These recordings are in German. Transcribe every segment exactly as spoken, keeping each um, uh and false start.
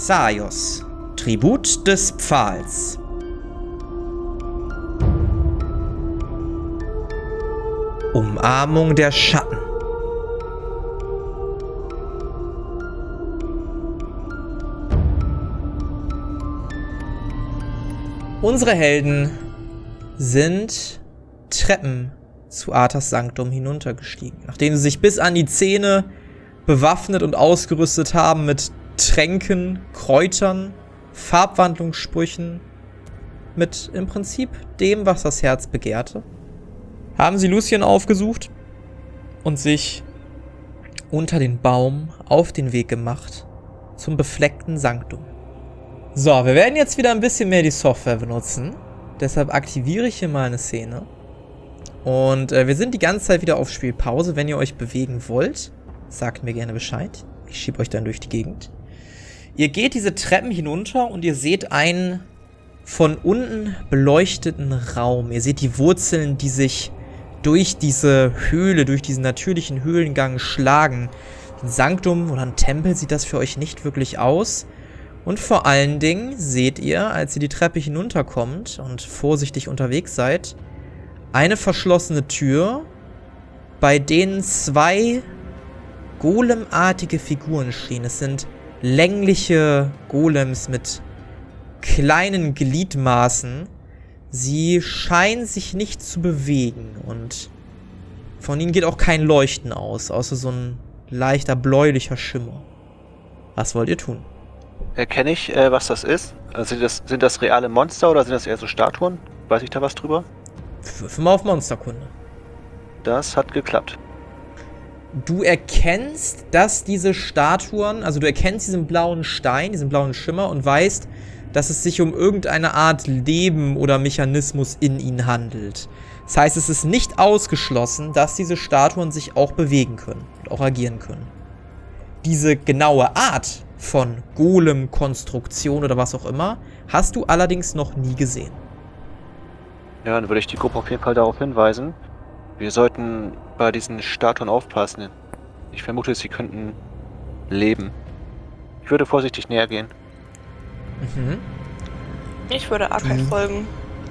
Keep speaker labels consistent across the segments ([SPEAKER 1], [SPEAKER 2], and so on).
[SPEAKER 1] Xaios, Tribut des Pfahls. Umarmung der Schatten. Unsere Helden sind Treppen zu Arthas Sanctum hinuntergestiegen, nachdem sie sich bis an die Zähne bewaffnet und ausgerüstet haben mit Tränken, Kräutern, Farbwandlungssprüchen, mit im Prinzip dem, was das Herz begehrte, haben sie Lucien aufgesucht und sich unter den Baum auf den Weg gemacht zum befleckten Sanctum. So, wir werden jetzt wieder ein bisschen mehr die Software benutzen. Deshalb aktiviere ich hier mal eine Szene. Und äh, wir sind die ganze Zeit wieder auf Spielpause. Wenn ihr euch bewegen wollt, sagt mir gerne Bescheid. Ich schiebe euch dann durch die Gegend. Ihr geht diese Treppen hinunter und ihr seht einen von unten beleuchteten Raum. Ihr seht die Wurzeln, die sich durch diese Höhle, durch diesen natürlichen Höhlengang schlagen. Ein Sanktum oder ein Tempel sieht das für euch nicht wirklich aus. Und vor allen Dingen seht ihr, als ihr die Treppe hinunterkommt und vorsichtig unterwegs seid, eine verschlossene Tür, bei denen zwei golemartige Figuren stehen. Es sind längliche Golems mit kleinen Gliedmaßen. Sie scheinen sich nicht zu bewegen und von ihnen geht auch kein Leuchten aus, außer so ein leichter bläulicher Schimmer. Was wollt ihr tun?
[SPEAKER 2] Erkenne ich, äh, was das ist? Also sind das, sind das reale Monster oder sind das eher so Statuen? Weiß ich da was drüber?
[SPEAKER 1] Wirf mal auf Monsterkunde.
[SPEAKER 2] Das hat geklappt.
[SPEAKER 1] Du erkennst, dass diese Statuen, also du erkennst diesen blauen Stein, diesen blauen Schimmer und weißt, dass es sich um irgendeine Art Leben oder Mechanismus in ihnen handelt. Das heißt, es ist nicht ausgeschlossen, dass diese Statuen sich auch bewegen können und auch agieren können. Diese genaue Art von Golem-Konstruktion oder was auch immer, hast du allerdings noch nie gesehen.
[SPEAKER 2] Ja, dann würde ich die Gruppe auf jeden Fall darauf hinweisen. Wir sollten bei diesen Statuen aufpassen. Ich vermute, sie könnten leben. Ich würde vorsichtig näher gehen.
[SPEAKER 1] Mhm.
[SPEAKER 3] Ich würde Arkai
[SPEAKER 1] Du
[SPEAKER 3] folgen.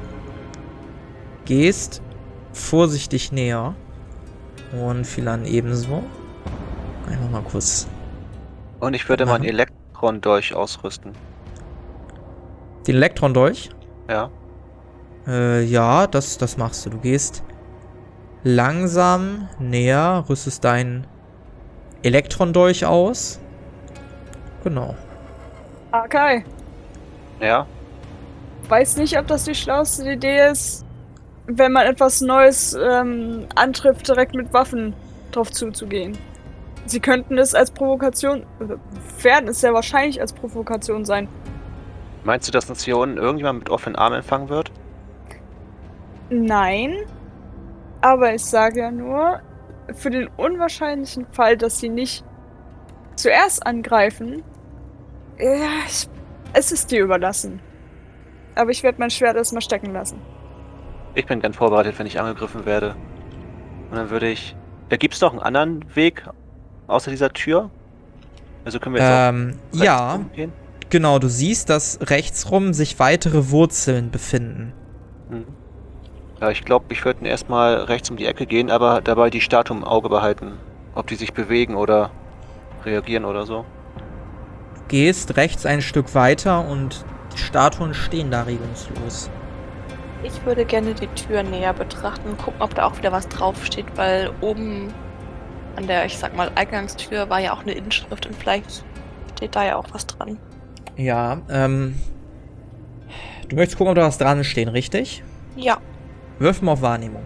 [SPEAKER 1] Gehst vorsichtig näher. Und Philan ebenso. Einfach mal kurz.
[SPEAKER 2] Und ich würde
[SPEAKER 1] machen.
[SPEAKER 2] meinen Elektron-Dolch ausrüsten.
[SPEAKER 1] Den Elektron-Dolch?
[SPEAKER 2] Ja.
[SPEAKER 1] Äh, ja, das, das machst du. Du gehst langsam näher, rüstest deinen Elektron-Dolch aus. Genau.
[SPEAKER 4] Arkai,
[SPEAKER 2] Ja.
[SPEAKER 4] weiß nicht, ob das die schlauste Idee ist, wenn man etwas Neues ähm, antrifft, direkt mit Waffen drauf zuzugehen. Sie könnten es als Provokation, äh, werden es sehr wahrscheinlich als Provokation sein.
[SPEAKER 2] Meinst du, dass uns hier unten irgendjemand mit offenen Armen empfangen wird?
[SPEAKER 4] Nein, aber ich sage ja nur, für den unwahrscheinlichen Fall, dass sie nicht zuerst angreifen, ja, ich, es ist dir überlassen. Aber ich werde mein Schwert erstmal stecken lassen.
[SPEAKER 2] Ich bin gern vorbereitet, wenn ich angegriffen werde. Und dann würde ich... Äh, Gibt es noch einen anderen Weg außer dieser Tür? Also können wir jetzt
[SPEAKER 1] Ähm,
[SPEAKER 2] auch rechts
[SPEAKER 1] ja,
[SPEAKER 2] rumgehen?
[SPEAKER 1] genau. Du siehst, dass rechtsrum sich weitere Wurzeln befinden.
[SPEAKER 2] Hm. Ja, ich glaube, ich würde erstmal rechts um die Ecke gehen, aber dabei die Statue im Auge behalten. Ob die sich bewegen oder reagieren oder so.
[SPEAKER 1] Du gehst rechts ein Stück weiter und die Statuen stehen da regungslos.
[SPEAKER 3] Ich würde gerne die Tür näher betrachten und gucken, ob da auch wieder was draufsteht, weil oben an der, ich sag mal, Eingangstür war ja auch eine Inschrift und vielleicht steht da ja auch was dran.
[SPEAKER 1] Ja, ähm... Du möchtest gucken, ob da was dran stehen, richtig?
[SPEAKER 3] Ja,
[SPEAKER 1] Wirf mal auf Wahrnehmung.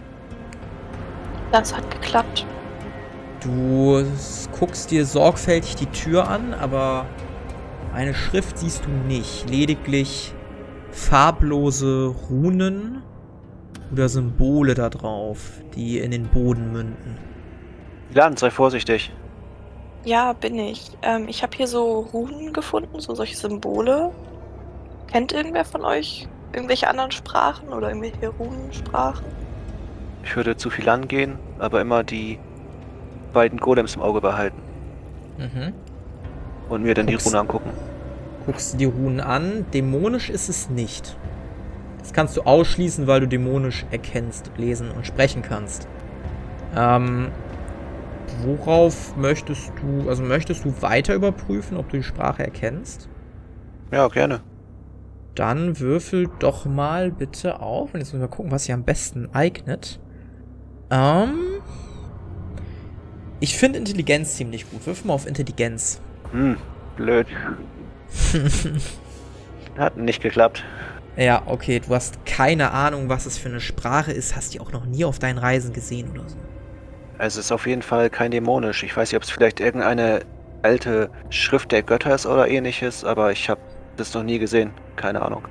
[SPEAKER 3] das hat geklappt.
[SPEAKER 1] Du guckst dir sorgfältig die Tür an, aber eine Schrift siehst du nicht. Lediglich farblose Runen oder Symbole da drauf, die in den Boden münden.
[SPEAKER 2] Lan, sei vorsichtig.
[SPEAKER 3] Ja, bin ich. Ähm, ich habe hier so Runen gefunden, so solche Symbole. Kennt irgendwer von euch irgendwelche anderen Sprachen oder irgendwelche Runensprachen?
[SPEAKER 2] Ich würde zu viel angehen, aber immer die beiden Golems im Auge behalten.
[SPEAKER 1] Mhm.
[SPEAKER 2] Und mir dann
[SPEAKER 1] Guckst-
[SPEAKER 2] die Rune angucken.
[SPEAKER 1] Guckst du die Runen an. Dämonisch ist es nicht. Das kannst du ausschließen, weil du dämonisch erkennst, lesen und sprechen kannst. Ähm, worauf möchtest du, also möchtest du weiter überprüfen, ob du die Sprache erkennst?
[SPEAKER 2] Ja, gerne.
[SPEAKER 1] Dann würfel doch mal bitte auf. Und jetzt müssen wir gucken, was sich am besten eignet. Ähm, ich finde Intelligenz ziemlich gut. Würfel mal auf Intelligenz.
[SPEAKER 2] Hm, blöd. Hat nicht geklappt.
[SPEAKER 1] Ja, okay, du hast keine Ahnung, was es für eine Sprache ist, hast die auch noch nie auf deinen Reisen gesehen oder so.
[SPEAKER 2] Also es ist auf jeden Fall kein dämonisch. Ich weiß nicht, ob es vielleicht irgendeine alte Schrift der Götter ist oder ähnliches, aber ich habe das noch nie gesehen. Keine Ahnung.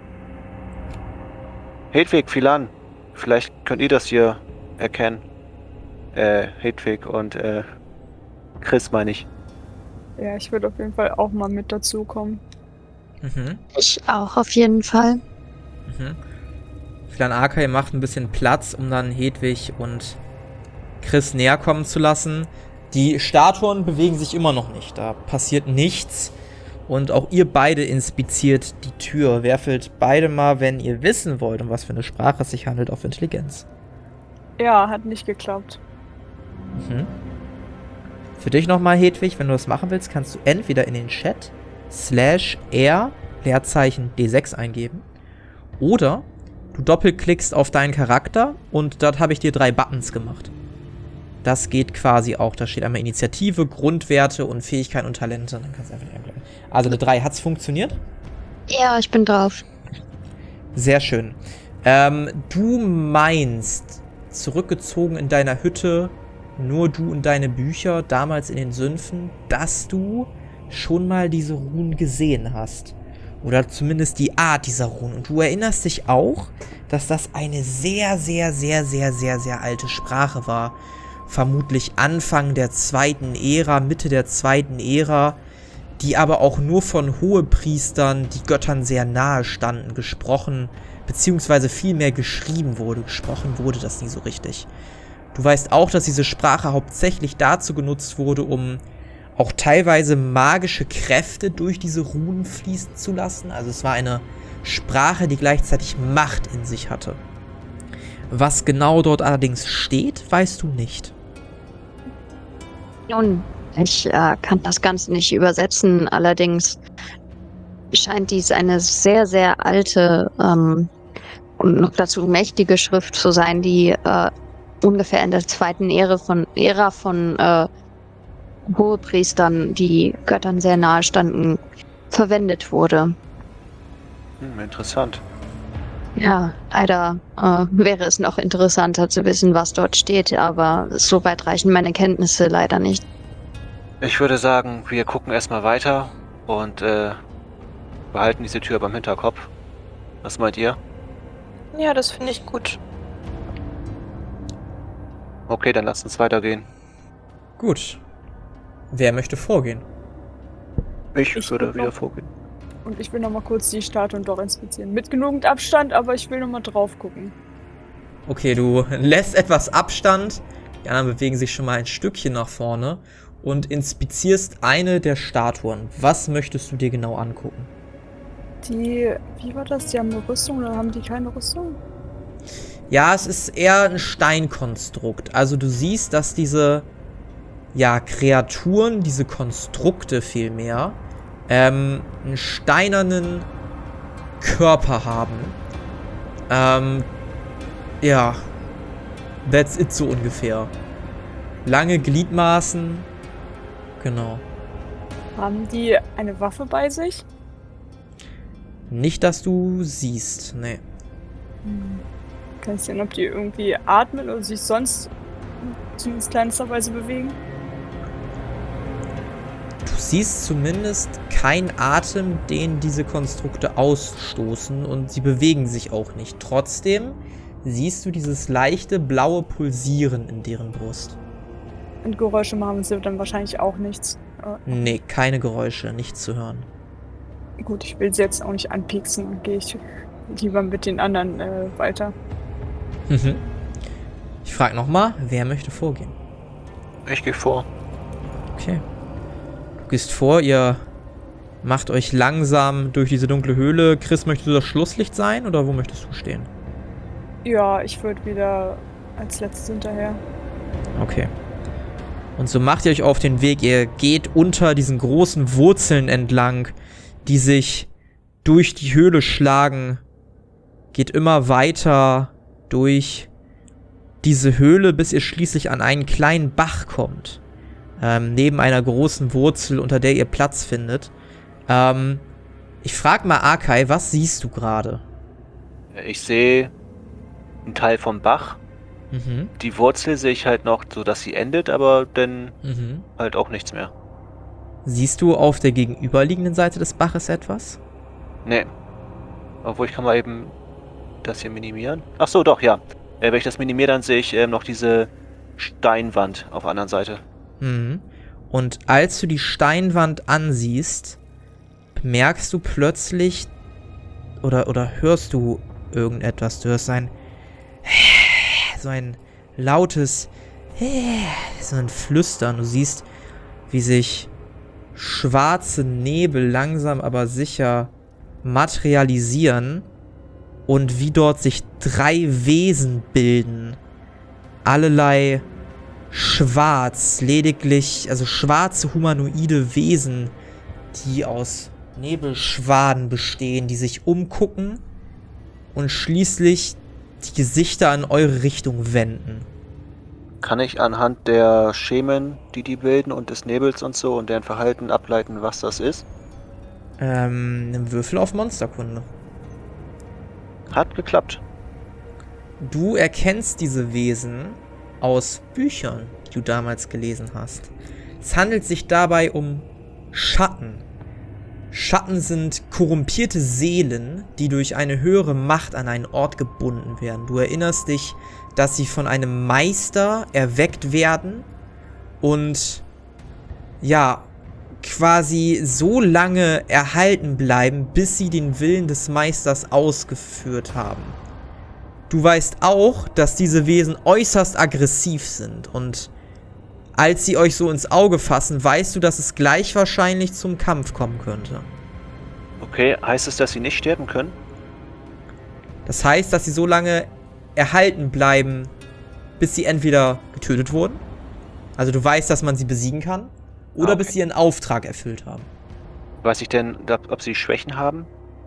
[SPEAKER 2] Hedwig, Philan, vielleicht könnt ihr das hier erkennen. Äh, Hedwig und äh, Chris meine ich.
[SPEAKER 4] Ja, ich würde auf jeden Fall auch mal mit dazukommen.
[SPEAKER 1] Mhm.
[SPEAKER 5] Ich auch auf jeden Fall.
[SPEAKER 1] Mhm. Philan Arkai macht ein bisschen Platz, um dann Hedwig und Chris näher kommen zu lassen. Die Statuen bewegen sich immer noch nicht. Da passiert nichts. Und auch ihr beide inspiziert die Tür. Werfelt beide mal, wenn ihr wissen wollt, um was für eine Sprache es sich handelt, auf Intelligenz.
[SPEAKER 4] Ja, hat nicht geklappt.
[SPEAKER 1] Mhm. Für dich nochmal, Hedwig, wenn du das machen willst, kannst du entweder in den Chat slash R Leerzeichen D sechs eingeben oder du doppelklickst auf deinen Charakter und dort habe ich dir drei Buttons gemacht. Das geht quasi auch. Da steht einmal Initiative, Grundwerte und Fähigkeiten und Talente. Dann kannst du einfach anklicken. Also eine drei. Hat's funktioniert?
[SPEAKER 5] Ja, ich bin drauf.
[SPEAKER 1] Sehr schön. Ähm, du meinst, zurückgezogen in deiner Hütte, nur du und deine Bücher, damals in den Sümpfen, dass du schon mal diese Runen gesehen hast. Oder zumindest die Art dieser Runen. Und du erinnerst dich auch, dass das eine sehr, sehr, sehr, sehr, sehr, sehr alte Sprache war. Vermutlich Anfang der zweiten Ära, Mitte der zweiten Ära, die aber auch nur von Hohepriestern, die Göttern sehr nahe standen, gesprochen, beziehungsweise vielmehr geschrieben wurde. Gesprochen wurde das nie so richtig. Du weißt auch, dass diese Sprache hauptsächlich dazu genutzt wurde, um auch teilweise magische Kräfte durch diese Runen fließen zu lassen. Also es war eine Sprache, die gleichzeitig Macht in sich hatte. Was genau dort allerdings steht, weißt du nicht.
[SPEAKER 5] Nun, ich äh, kann das Ganze nicht übersetzen, allerdings scheint dies eine sehr, sehr alte ähm, und noch dazu mächtige Schrift zu sein, die äh, ungefähr in der zweiten Ära von, Ära von äh, Hohepriestern, die Göttern sehr nahe standen, verwendet wurde.
[SPEAKER 2] Hm, interessant.
[SPEAKER 5] Ja, leider äh, wäre es noch interessanter zu wissen, was dort steht, aber so weit reichen meine Kenntnisse leider nicht.
[SPEAKER 2] Ich würde sagen, wir gucken erstmal weiter und äh, behalten diese Tür beim Hinterkopf. Was meint ihr?
[SPEAKER 3] Ja, das finde ich gut.
[SPEAKER 2] Okay, dann lasst uns weitergehen.
[SPEAKER 1] Gut. Wer möchte vorgehen?
[SPEAKER 2] Ich,
[SPEAKER 4] Ich
[SPEAKER 2] würde
[SPEAKER 4] würd
[SPEAKER 2] wieder
[SPEAKER 4] noch-
[SPEAKER 2] vorgehen.
[SPEAKER 4] Und ich will nochmal kurz die Statuen doch inspizieren. Mit genügend Abstand, aber ich will nochmal drauf gucken.
[SPEAKER 1] Okay, du lässt etwas Abstand. Die anderen bewegen sich schon mal ein Stückchen nach vorne und inspizierst eine der Statuen. Was möchtest du dir genau angucken?
[SPEAKER 4] Die, wie war das? Die haben eine Rüstung oder haben die keine Rüstung?
[SPEAKER 1] Ja, es ist eher ein Steinkonstrukt. Also du siehst, dass diese, ja, Kreaturen, diese Konstrukte vielmehr, ähm, einen steinernen Körper haben. Ähm, ja, that's it so ungefähr. Lange Gliedmaßen, genau.
[SPEAKER 4] Haben die eine Waffe bei sich?
[SPEAKER 1] Nicht, dass du siehst, nee.
[SPEAKER 4] Hm. Kann ich sehen, ob die irgendwie atmen oder sich sonst zumindest kleinsterweise bewegen?
[SPEAKER 1] Du siehst zumindest keinen Atem, den diese Konstrukte ausstoßen, und sie bewegen sich auch nicht. Trotzdem siehst du dieses leichte blaue Pulsieren in deren Brust.
[SPEAKER 4] Und Geräusche machen sie dann wahrscheinlich auch nichts. Äh,
[SPEAKER 1] Nee, keine Geräusche, nichts zu hören.
[SPEAKER 4] gut, ich will sie jetzt auch nicht anpieksen, dann gehe ich lieber mit den anderen äh, weiter.
[SPEAKER 1] Mhm. Ich frage nochmal, wer möchte vorgehen?
[SPEAKER 2] Ich gehe vor.
[SPEAKER 1] Okay. Du gehst vor, ihr macht euch langsam durch diese dunkle Höhle. Chris, möchtest du das Schlusslicht sein oder wo möchtest du stehen?
[SPEAKER 4] Ja, ich würde wieder als letztes hinterher.
[SPEAKER 1] Okay. Und so macht ihr euch auf den Weg. Ihr geht unter diesen großen Wurzeln entlang, die sich durch die Höhle schlagen. Geht immer weiter durch diese Höhle, bis ihr schließlich an einen kleinen Bach kommt. Ähm, neben einer großen Wurzel, unter der ihr Platz findet. Ähm, ich frag mal Akai, was siehst du gerade?
[SPEAKER 2] Ich sehe einen Teil vom Bach.
[SPEAKER 1] Mhm.
[SPEAKER 2] Die Wurzel sehe ich halt noch, so dass sie endet, aber dann
[SPEAKER 1] Mhm.
[SPEAKER 2] halt auch nichts mehr.
[SPEAKER 1] Siehst du auf der gegenüberliegenden Seite des Baches etwas?
[SPEAKER 2] Nee. Obwohl, ich kann mal eben das hier minimieren. Ach so, doch, ja. Äh, wenn ich das minimiere, dann sehe ich ähm, noch diese Steinwand auf der anderen Seite.
[SPEAKER 1] Mhm. Und als du die Steinwand ansiehst, bemerkst du plötzlich oder, oder hörst du irgendetwas. Du hörst ein so ein lautes so ein Flüstern. Du siehst, wie sich schwarze Nebel langsam aber sicher materialisieren und wie dort sich drei Wesen bilden. Allerlei schwarz, lediglich, also schwarze humanoide Wesen, die aus Nebelschwaden bestehen, die sich umgucken und schließlich die Gesichter in eure Richtung wenden.
[SPEAKER 2] Kann ich anhand der Schemen, die die bilden und des Nebels und so und deren Verhalten ableiten, was das ist?
[SPEAKER 1] Ähm, einen Würfel auf Monsterkunde.
[SPEAKER 2] Hat geklappt.
[SPEAKER 1] Du erkennst diese Wesen aus Büchern, die du damals gelesen hast. Es handelt sich dabei um Schatten. Schatten sind korrumpierte Seelen, die durch eine höhere Macht an einen Ort gebunden werden. Du erinnerst dich, dass sie von einem Meister erweckt werden und ja, quasi so lange erhalten bleiben, bis sie den Willen des Meisters ausgeführt haben. Du weißt auch, dass diese Wesen äußerst aggressiv sind und als sie euch so ins Auge fassen, weißt du, dass es gleich wahrscheinlich zum Kampf kommen könnte.
[SPEAKER 2] Okay, heißt es, dass sie nicht sterben können?
[SPEAKER 1] Das heißt, dass sie so lange erhalten bleiben, bis sie entweder getötet wurden, also du weißt, dass man sie besiegen kann, oder
[SPEAKER 2] Okay.
[SPEAKER 1] bis sie ihren Auftrag erfüllt haben.
[SPEAKER 2] Weiß ich denn, ob sie Schwächen haben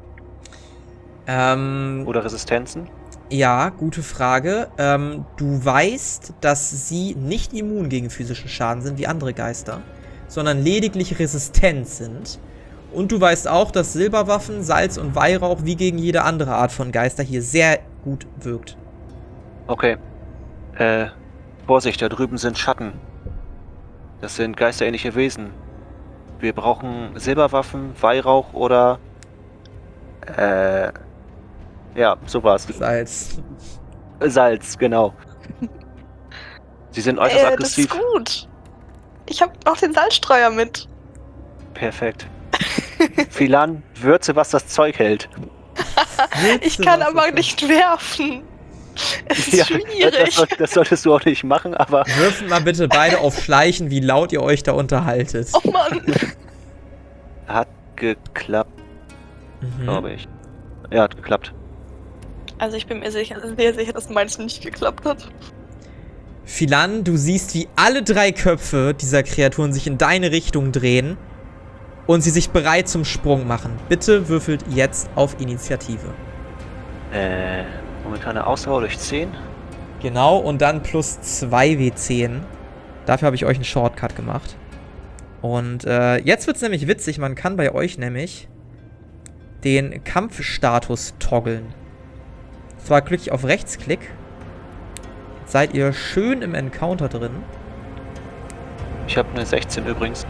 [SPEAKER 1] Ähm,
[SPEAKER 2] oder Resistenzen?
[SPEAKER 1] ja, gute Frage. Ähm, du weißt, dass sie nicht immun gegen physischen Schaden sind, wie andere Geister, sondern lediglich resistent sind. Und du weißt auch, dass Silberwaffen, Salz und Weihrauch wie gegen jede andere Art von Geister hier sehr gut wirkt.
[SPEAKER 2] Okay. Äh, Vorsicht, da drüben sind Schatten. Das sind geisterähnliche Wesen. Wir brauchen Silberwaffen, Weihrauch oder... Äh... Ja, sowas.
[SPEAKER 1] Salz.
[SPEAKER 2] Salz, genau. Sie sind äußerst
[SPEAKER 3] Äh, das
[SPEAKER 2] aggressiv.
[SPEAKER 3] ist gut. Ich hab noch den Salzstreuer mit.
[SPEAKER 2] Perfekt. Philan, würze, was das Zeug hält.
[SPEAKER 3] Ich kann aber nicht werfen. Es ist
[SPEAKER 2] Ja,
[SPEAKER 3] schwierig.
[SPEAKER 2] Das, soll- das solltest du auch nicht machen, aber...
[SPEAKER 1] Würfelt mal bitte beide auf Schleichen, wie laut ihr euch da unterhaltet.
[SPEAKER 3] Oh Mann.
[SPEAKER 2] Hat geklappt,
[SPEAKER 1] Mhm.
[SPEAKER 2] glaube ich. Ja, hat geklappt.
[SPEAKER 3] Also ich bin mir sicher, sehr sicher, dass meins nicht geklappt hat.
[SPEAKER 1] Philan, du siehst, wie alle drei Köpfe dieser Kreaturen sich in deine Richtung drehen und sie sich bereit zum Sprung machen. Bitte würfelt jetzt auf Initiative.
[SPEAKER 2] Äh, momentane Ausdauer durch zehn.
[SPEAKER 1] Genau, und dann plus zwei W zehn. Dafür habe ich euch einen Shortcut gemacht. Und äh, jetzt wird es nämlich witzig. Man kann bei euch nämlich den Kampfstatus toggeln. Und zwar klicke ich auf Rechtsklick. Jetzt seid ihr schön im Encounter drin.
[SPEAKER 2] Ich habe eine sechzehn übrigens.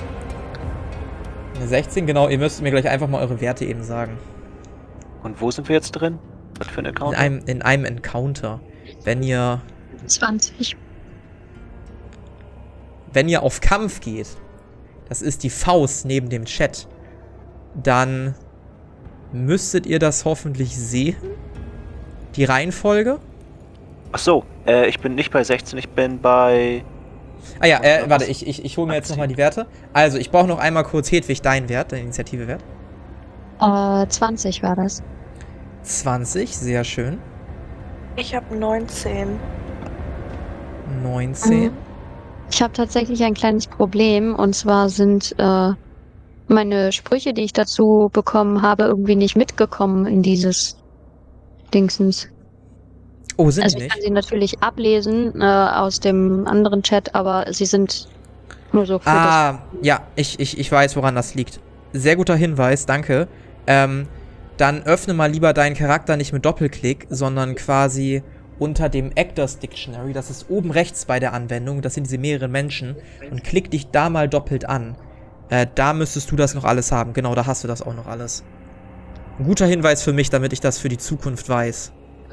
[SPEAKER 1] Eine sechzehn, genau. Ihr müsst mir gleich einfach mal eure Werte eben sagen.
[SPEAKER 2] Und wo sind wir jetzt drin? Was für ein
[SPEAKER 1] In
[SPEAKER 2] Account?
[SPEAKER 1] einem, in einem Encounter. Wenn ihr,
[SPEAKER 5] zwanzig.
[SPEAKER 1] wenn ihr auf Kampf geht, das ist die Faust neben dem Chat, dann müsstet ihr das hoffentlich sehen. Die Reihenfolge.
[SPEAKER 2] Ach so, äh, ich bin nicht bei sechzehn, ich bin bei
[SPEAKER 1] Ah ja, äh, warte, ich, ich, ich hole mir jetzt nochmal die Werte. Also, ich brauche noch einmal kurz, Hedwig, deinen Wert, deinen Initiativewert.
[SPEAKER 5] Äh, zwanzig war das.
[SPEAKER 1] zwanzig, sehr schön.
[SPEAKER 3] Ich habe neunzehn.
[SPEAKER 1] neunzehn.
[SPEAKER 5] Ich habe tatsächlich ein kleines Problem und zwar sind äh, meine Sprüche, die ich dazu bekommen habe, irgendwie nicht mitgekommen in dieses Dingsens.
[SPEAKER 1] Oh, sind
[SPEAKER 5] Also
[SPEAKER 1] die
[SPEAKER 5] ich kann
[SPEAKER 1] nicht?
[SPEAKER 5] sie natürlich ablesen äh, aus dem anderen Chat, aber sie sind nur so für das.
[SPEAKER 1] Ah, ja, ich, ich, ich weiß, woran das liegt. Sehr guter Hinweis, danke. Ähm, dann öffne mal lieber deinen Charakter nicht mit Doppelklick, sondern quasi unter dem Actors Dictionary, das ist oben rechts bei der Anwendung, das sind diese mehreren Menschen, und klick dich da mal doppelt an. Äh, da müsstest du das noch alles haben. Genau, da hast du das auch noch alles. Ein guter Hinweis für mich, damit ich das für die Zukunft weiß.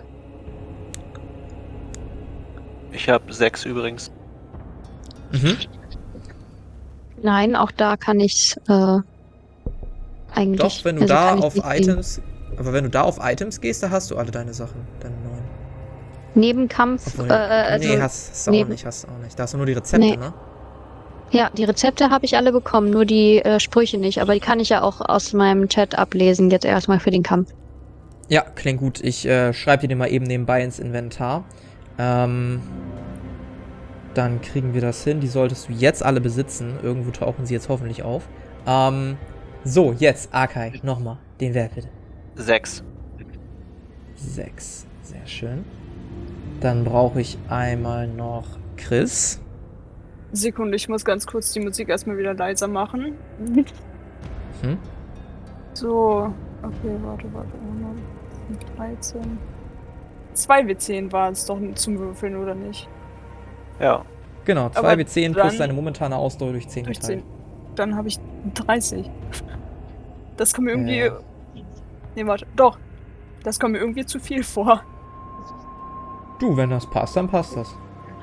[SPEAKER 2] Ich habe sechs übrigens.
[SPEAKER 1] Mhm.
[SPEAKER 5] Nein, auch da kann ich äh, eigentlich.
[SPEAKER 1] Doch, wenn du
[SPEAKER 5] also
[SPEAKER 1] da
[SPEAKER 5] kann ich
[SPEAKER 1] auf
[SPEAKER 5] nicht sehen.
[SPEAKER 1] Items, aber wenn du da auf Items gehst, da hast du alle deine Sachen, deine neuen.
[SPEAKER 5] Nebenkampf.
[SPEAKER 1] Obwohl,
[SPEAKER 5] Äh, also,
[SPEAKER 1] nee, hast, hast du auch
[SPEAKER 5] neben-
[SPEAKER 1] nicht, hast du auch nicht. Da hast du nur die Rezepte,
[SPEAKER 5] Nee.
[SPEAKER 1] ne?
[SPEAKER 5] Ja, die Rezepte habe ich alle bekommen, nur die äh, Sprüche nicht. Aber die kann ich ja auch aus meinem Chat ablesen, jetzt erstmal für den Kampf.
[SPEAKER 1] Ja, klingt gut. Ich äh, schreibe dir den mal eben nebenbei ins Inventar. Ähm, dann kriegen wir das hin. Die solltest du jetzt alle besitzen. Irgendwo tauchen sie jetzt hoffentlich auf. Ähm, so, jetzt, Arkai, nochmal. Den Wert bitte.
[SPEAKER 2] Sechs.
[SPEAKER 1] Sechs. Sehr schön. Dann brauche ich einmal noch Chris.
[SPEAKER 4] Sekunde, ich muss ganz kurz die Musik erstmal wieder leiser machen.
[SPEAKER 1] Hm?
[SPEAKER 4] So, okay, warte, warte. dreizehn. zwei W zehn waren es doch zum Würfeln, oder nicht?
[SPEAKER 2] Ja.
[SPEAKER 1] Genau, zwei
[SPEAKER 4] Aber
[SPEAKER 1] W zehn plus
[SPEAKER 4] dann-
[SPEAKER 1] deine momentane Ausdauer durch zehn
[SPEAKER 4] Durch
[SPEAKER 1] geteilt.
[SPEAKER 4] zehn. Dann habe ich dreißig. Das kommt mir irgendwie.
[SPEAKER 1] Äh.
[SPEAKER 4] Nee, warte. Doch. Das kommt mir irgendwie zu viel vor.
[SPEAKER 1] Du, wenn das passt, dann passt das.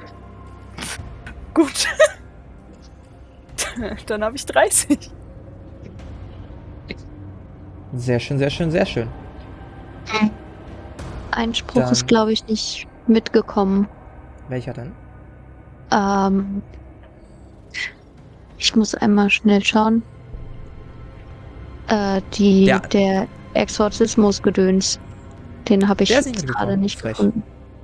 [SPEAKER 4] Gut. Dann habe ich dreißig.
[SPEAKER 1] Sehr schön, sehr schön, sehr schön.
[SPEAKER 5] Ein Spruch
[SPEAKER 1] Dann-
[SPEAKER 5] ist, glaube ich, nicht mitgekommen.
[SPEAKER 1] Welcher denn?
[SPEAKER 5] Ähm, ich muss einmal schnell schauen. Äh, die,
[SPEAKER 1] Ja.
[SPEAKER 5] der Exorzismus-Gedöns. Den habe ich
[SPEAKER 1] Der ist nicht
[SPEAKER 5] jetzt
[SPEAKER 1] mitgekommen.
[SPEAKER 5] gerade nicht
[SPEAKER 1] Frech.
[SPEAKER 5] gefunden.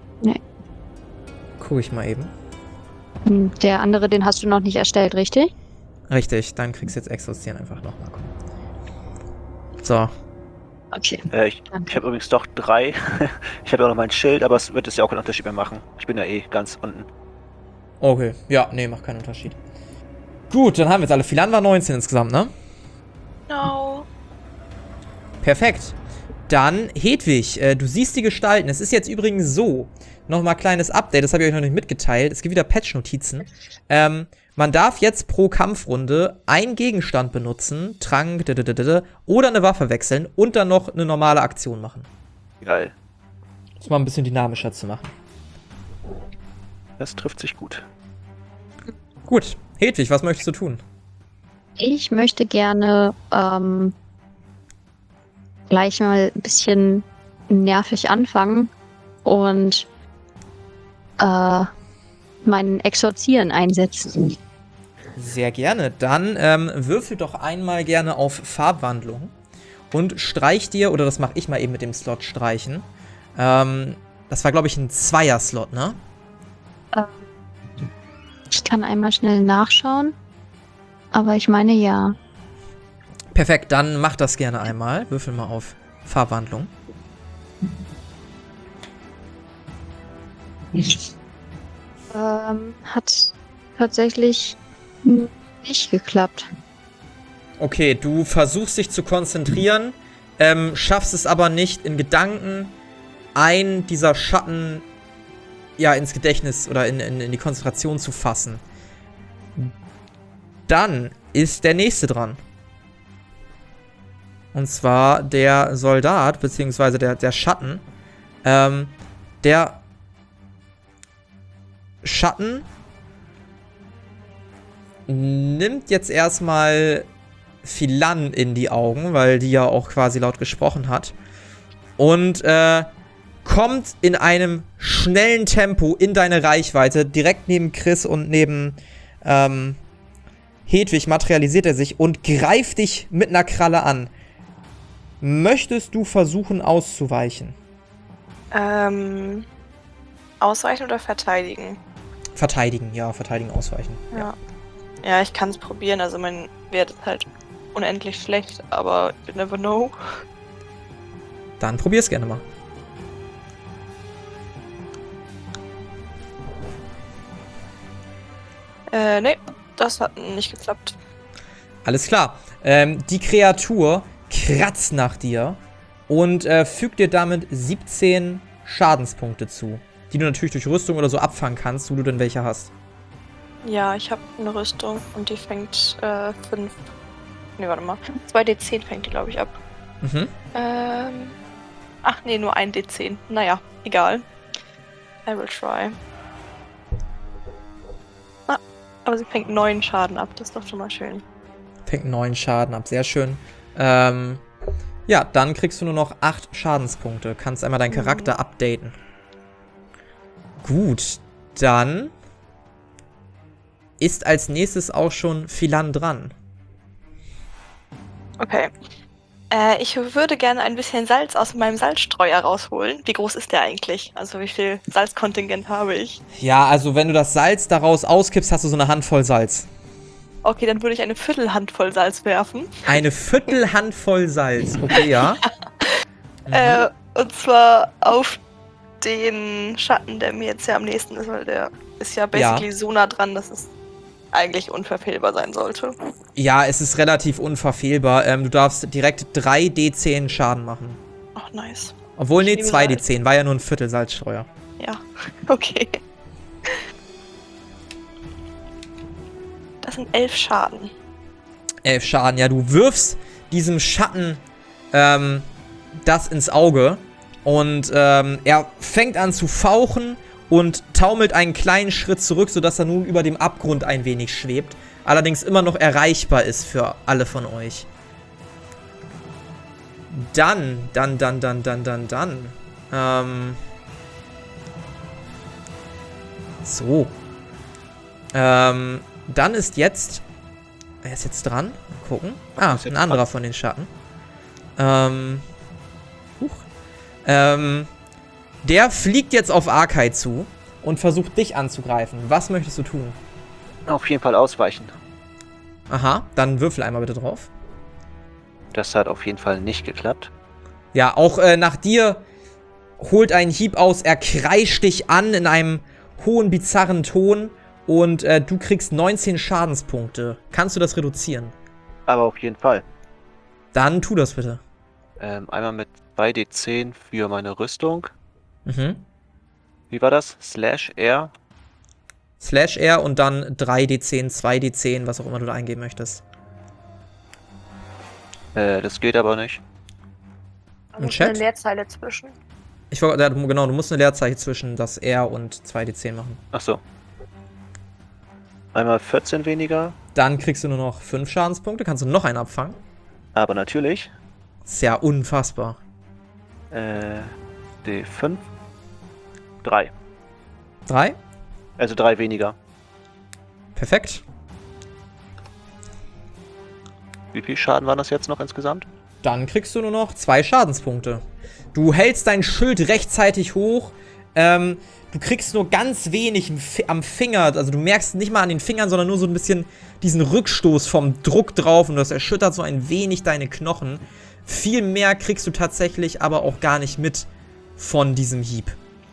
[SPEAKER 1] Guck ich mal eben.
[SPEAKER 5] Hm, Der andere, den hast du noch nicht erstellt, richtig?
[SPEAKER 1] Richtig, dann kriegst du jetzt Exorzieren einfach nochmal. So.
[SPEAKER 5] Okay.
[SPEAKER 2] Äh, ich
[SPEAKER 5] Danke.
[SPEAKER 2] ich habe übrigens doch drei. Ich habe ja auch noch mein Schild, aber es wird es ja auch keinen Unterschied mehr machen. Ich bin ja eh ganz unten.
[SPEAKER 1] Okay. Ja, nee, macht keinen Unterschied. Gut, dann haben wir jetzt alle. Philan war neunzehn insgesamt, ne?
[SPEAKER 3] No.
[SPEAKER 1] Perfekt. Dann, Hedwig, äh, du siehst die Gestalten. Es ist jetzt übrigens so, nochmal kleines Update, das habe ich euch noch nicht mitgeteilt. Es gibt wieder Patch-Notizen. Ähm, man darf jetzt pro Kampfrunde einen Gegenstand benutzen, Trank, dadadadada, oder eine Waffe wechseln und dann noch eine normale Aktion machen.
[SPEAKER 2] Geil.
[SPEAKER 1] Das mal ein bisschen dynamischer zu machen.
[SPEAKER 2] Das trifft sich gut.
[SPEAKER 1] Gut, Hedwig, was möchtest du tun?
[SPEAKER 5] Ich möchte gerne ähm, gleich mal ein bisschen nervig anfangen und äh, meinen Exorzieren einsetzen.
[SPEAKER 1] Sehr gerne. Dann ähm, würfel doch einmal gerne auf Farbwandlung und streich dir, oder das mache ich mal eben mit dem Slot streichen. Ähm, das war, glaube ich, ein Zweier-Slot, ne?
[SPEAKER 5] Ich kann einmal schnell nachschauen, aber ich meine ja.
[SPEAKER 1] Perfekt, dann mach das gerne einmal. Würfel mal auf Farbwandlung.
[SPEAKER 5] Ähm, hat tatsächlich nicht geklappt.
[SPEAKER 1] Okay, du versuchst dich zu konzentrieren, ähm, schaffst es aber nicht in Gedanken, einen dieser Schatten ja ins Gedächtnis oder in, in, in die Konzentration zu fassen. Dann ist der nächste dran. Und zwar der Soldat, beziehungsweise der, der Schatten. Ähm, der Schatten nimmt jetzt erstmal Philan in die Augen, weil die ja auch quasi laut gesprochen hat. Und äh, kommt in einem schnellen Tempo in deine Reichweite, direkt neben Chris und neben ähm, Hedwig materialisiert er sich und greift dich mit einer Kralle an. Möchtest du versuchen auszuweichen?
[SPEAKER 3] Ähm, ausweichen oder verteidigen?
[SPEAKER 1] Verteidigen, ja, verteidigen, ausweichen.
[SPEAKER 3] Ja. Ja, ich kann es probieren. Also mein Wert ist halt unendlich schlecht, aber you never know.
[SPEAKER 1] Dann probier's gerne mal.
[SPEAKER 3] Äh, nee, das hat nicht geklappt.
[SPEAKER 1] Alles klar. Ähm, die Kreatur kratzt nach dir und äh, fügt dir damit siebzehn Schadenspunkte zu, die du natürlich durch Rüstung oder so abfangen kannst, wo du denn welche hast.
[SPEAKER 3] Ja, ich habe eine Rüstung und die fängt äh, fünf. Nee, warte mal. zwei D zehn fängt die, glaube ich, ab.
[SPEAKER 1] Mhm.
[SPEAKER 3] Ähm. Ach nee, nur ein D zehn. Naja, egal. I will try. Ah, aber sie fängt neun Schaden ab, das ist doch schon mal schön.
[SPEAKER 1] Fängt neun Schaden ab, sehr schön. Ähm, ja, dann kriegst du nur noch acht Schadenspunkte. Kannst einmal deinen Charakter updaten. Gut, dann ist als nächstes auch schon Philan dran.
[SPEAKER 3] Okay. Äh, ich würde gerne ein bisschen Salz aus meinem Salzstreuer rausholen. Wie groß ist der eigentlich? Also wie viel Salzkontingent habe ich?
[SPEAKER 1] Ja, also wenn du das Salz daraus auskippst, hast du so eine Handvoll Salz.
[SPEAKER 3] Okay, dann würde ich eine Viertelhandvoll Salz werfen.
[SPEAKER 1] Eine Viertelhandvoll Salz, okay, ja. Mhm.
[SPEAKER 3] Äh, und zwar auf den Schatten, der mir jetzt ja am nächsten ist, weil der ist ja basically
[SPEAKER 1] Ja.
[SPEAKER 3] so nah dran, dass es eigentlich unverfehlbar sein sollte.
[SPEAKER 1] Ja, es ist relativ unverfehlbar. Ähm, du darfst direkt drei D zehn Schaden machen.
[SPEAKER 3] Ach, nice.
[SPEAKER 1] Obwohl,
[SPEAKER 3] Ich
[SPEAKER 1] nee,
[SPEAKER 3] liebe
[SPEAKER 1] zwei D
[SPEAKER 3] Salz.
[SPEAKER 1] zehn. War ja nur ein Viertel Salzstreuer.
[SPEAKER 3] Ja, okay. Das sind elf Schaden.
[SPEAKER 1] Elf Schaden, ja, du wirfst diesem Schatten ähm, das ins Auge und ähm, er fängt an zu fauchen und taumelt einen kleinen Schritt zurück, sodass er nun über dem Abgrund ein wenig schwebt, allerdings immer noch erreichbar ist für alle von euch. Dann, dann, dann, dann, dann, dann, dann. Ähm. So. Ähm, dann ist jetzt. Wer ist jetzt dran? Mal gucken. Ah, ein anderer von den Schatten. Ähm. Huch. Ähm. Der fliegt jetzt auf Arkai zu und versucht dich anzugreifen. Was möchtest du tun?
[SPEAKER 2] Auf jeden Fall ausweichen.
[SPEAKER 1] Aha, dann würfel einmal bitte drauf.
[SPEAKER 2] Das hat auf jeden Fall nicht geklappt.
[SPEAKER 1] Ja, auch äh, nach dir holt ein Hieb aus, er kreischt dich an in einem hohen, bizarren Ton und äh, du kriegst neunzehn Schadenspunkte. Kannst du das reduzieren?
[SPEAKER 2] Aber auf jeden Fall.
[SPEAKER 1] Dann tu das bitte.
[SPEAKER 2] Ähm, einmal mit zwei D zehn für meine Rüstung.
[SPEAKER 1] Mhm.
[SPEAKER 2] Wie war das? Slash R.
[SPEAKER 1] Slash R und dann drei D zehn, zwei D zehn, was auch immer du da eingeben möchtest.
[SPEAKER 2] Äh, das geht aber nicht.
[SPEAKER 3] Da
[SPEAKER 1] Im
[SPEAKER 3] muss
[SPEAKER 1] Chat?
[SPEAKER 3] eine Leerzeile zwischen.
[SPEAKER 1] Ich wollte, ja, genau, du musst eine Leerzeichen zwischen das R und zwei D zehn machen.
[SPEAKER 2] Ach so. Einmal vierzehn weniger.
[SPEAKER 1] Dann kriegst du nur noch fünf Schadenspunkte, kannst du noch einen abfangen.
[SPEAKER 2] Aber natürlich.
[SPEAKER 1] Ist ja unfassbar.
[SPEAKER 2] Äh, D fünf. drei.
[SPEAKER 1] Drei?
[SPEAKER 2] Also drei weniger.
[SPEAKER 1] Perfekt.
[SPEAKER 2] Wie viel Schaden waren das jetzt noch insgesamt?
[SPEAKER 1] Dann kriegst du nur noch zwei Schadenspunkte. Du hältst dein Schild rechtzeitig hoch. Ähm, du kriegst nur ganz wenig am Finger. Also du merkst nicht mal an den Fingern, sondern nur so ein bisschen diesen Rückstoß vom Druck drauf. Und das erschüttert so ein wenig deine Knochen. Viel mehr kriegst du tatsächlich aber auch gar nicht mit von diesem Hieb.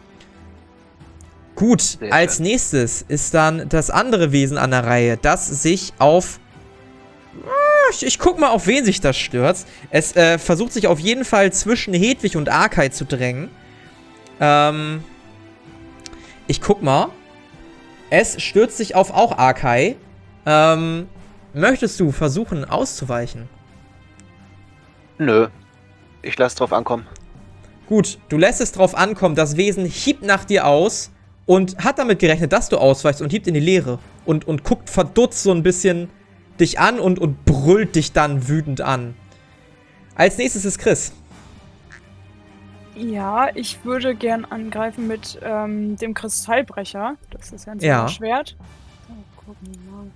[SPEAKER 1] Gut,
[SPEAKER 2] Sehr
[SPEAKER 1] als
[SPEAKER 2] schön.
[SPEAKER 1] nächstes ist dann das andere Wesen an der Reihe, das sich auf... Ich, ich guck mal, auf wen sich das stürzt. Es äh, versucht sich auf jeden Fall zwischen Hedwig und Arkai zu drängen. Ähm, ich guck mal. Es stürzt sich auf auch Arkai. Ähm, möchtest du versuchen auszuweichen?
[SPEAKER 2] Nö. Ich lasse drauf ankommen.
[SPEAKER 1] Gut, du lässt es drauf ankommen, das Wesen hiebt nach dir aus und hat damit gerechnet, dass du ausweichst und hiebt in die Leere. Und, und guckt verdutzt so ein bisschen dich an und, und brüllt dich dann wütend an. Als nächstes ist Chris.
[SPEAKER 4] Ja, ich würde gern angreifen mit ähm, dem Kristallbrecher. Das ist ja ein
[SPEAKER 1] Ja.
[SPEAKER 4] Schwert. So, gucken wir mal.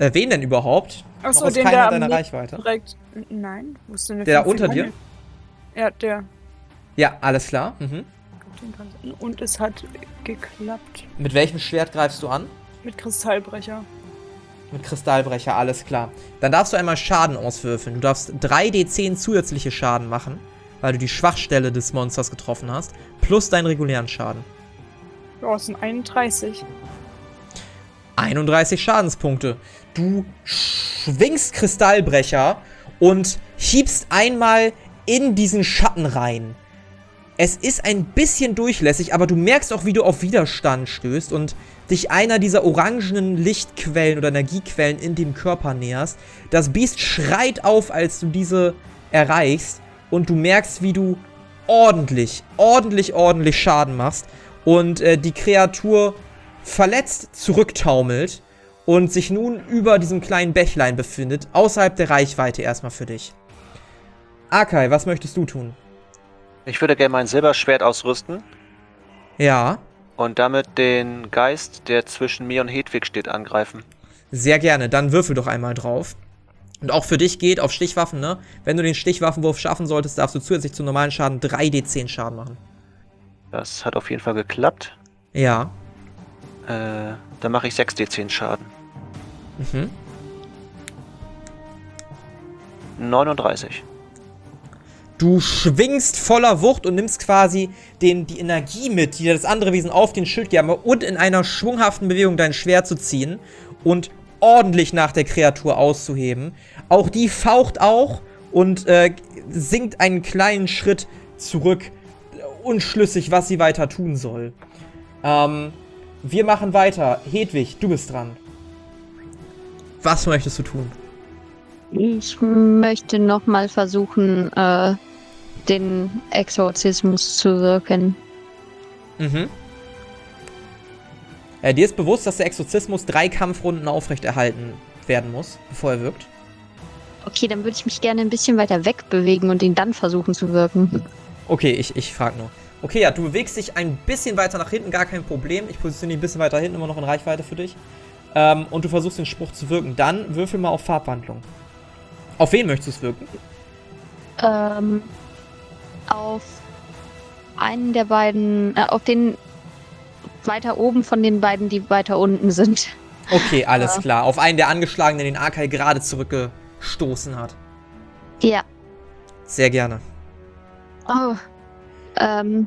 [SPEAKER 1] Äh, wen denn überhaupt?
[SPEAKER 4] Achso,
[SPEAKER 1] Noch ist
[SPEAKER 4] den
[SPEAKER 1] keiner
[SPEAKER 4] der
[SPEAKER 1] in
[SPEAKER 4] am
[SPEAKER 1] deiner
[SPEAKER 4] Nick
[SPEAKER 1] Reichweite.
[SPEAKER 4] direkt. Nein, wo ist denn der?
[SPEAKER 1] Der da
[SPEAKER 4] fünf
[SPEAKER 1] unter dir?
[SPEAKER 4] Sekunden? Ja, der.
[SPEAKER 1] Ja, alles klar. Mhm.
[SPEAKER 4] Und es hat geklappt.
[SPEAKER 1] Mit welchem Schwert greifst du an?
[SPEAKER 4] Mit Kristallbrecher.
[SPEAKER 1] Mit Kristallbrecher, alles klar. Dann darfst du einmal Schaden auswürfeln. Du darfst drei D zehn zusätzliche Schaden machen, weil du die Schwachstelle des Monsters getroffen hast, plus deinen regulären Schaden.
[SPEAKER 4] Ja, es sind einunddreißig.
[SPEAKER 1] einunddreißig Schadenspunkte. Du schwingst Kristallbrecher und hiebst einmal in diesen Schatten rein. Es ist ein bisschen durchlässig, aber du merkst auch, wie du auf Widerstand stößt und dich einer dieser orangenen Lichtquellen oder Energiequellen in dem Körper näherst. Das Biest schreit auf, als du diese erreichst und du merkst, wie du ordentlich, ordentlich, ordentlich Schaden machst und äh, die Kreatur verletzt zurücktaumelt und sich nun über diesem kleinen Bächlein befindet, außerhalb der Reichweite erstmal für dich. Akai, was möchtest du tun?
[SPEAKER 2] Ich würde gerne mein Silberschwert ausrüsten
[SPEAKER 1] Ja,
[SPEAKER 2] und damit den Geist, der zwischen mir und Hedwig steht, angreifen.
[SPEAKER 1] sehr gerne. Dann würfel doch einmal drauf. Und auch für dich geht auf Stichwaffen, ne? Wenn du den Stichwaffenwurf schaffen solltest, darfst du zusätzlich zum normalen Schaden drei D zehn Schaden machen.
[SPEAKER 2] Das hat auf jeden Fall geklappt.
[SPEAKER 1] Ja.
[SPEAKER 2] Äh, dann mache ich sechs D zehn Schaden.
[SPEAKER 1] Mhm.
[SPEAKER 2] neununddreißig.
[SPEAKER 1] Du schwingst voller Wucht und nimmst quasi den, die Energie mit, die dir das andere Wesen auf den Schild geben, und in einer schwunghaften Bewegung dein Schwert zu ziehen und ordentlich nach der Kreatur auszuheben. Auch die faucht auch und äh, sinkt einen kleinen Schritt zurück, unschlüssig, was sie weiter tun soll. Ähm, wir machen weiter. Hedwig, du bist dran. Was möchtest du tun?
[SPEAKER 5] Ich möchte nochmal versuchen, äh, den Exorzismus zu wirken.
[SPEAKER 1] Mhm. Äh, dir ist bewusst, dass der Exorzismus drei Kampfrunden aufrechterhalten werden muss, bevor er wirkt?
[SPEAKER 5] Okay, dann würde ich mich gerne ein bisschen weiter wegbewegen und ihn dann versuchen zu wirken.
[SPEAKER 1] Okay, ich, ich frage nur. Okay, ja, du bewegst dich ein bisschen weiter nach hinten, gar kein Problem. Ich positioniere dich ein bisschen weiter hinten, immer noch in Reichweite für dich. Ähm, und du versuchst den Spruch zu wirken. Dann würfel mal auf Farbwandlung. Auf wen möchtest du es wirken?
[SPEAKER 5] Ähm, auf einen der beiden, äh, auf den weiter oben von den beiden, die weiter unten sind.
[SPEAKER 1] Okay, alles
[SPEAKER 5] Ja.
[SPEAKER 1] klar. Auf einen der Angeschlagenen, den Akai gerade zurückgestoßen hat.
[SPEAKER 5] Ja.
[SPEAKER 1] Sehr gerne.
[SPEAKER 5] Oh. Ähm,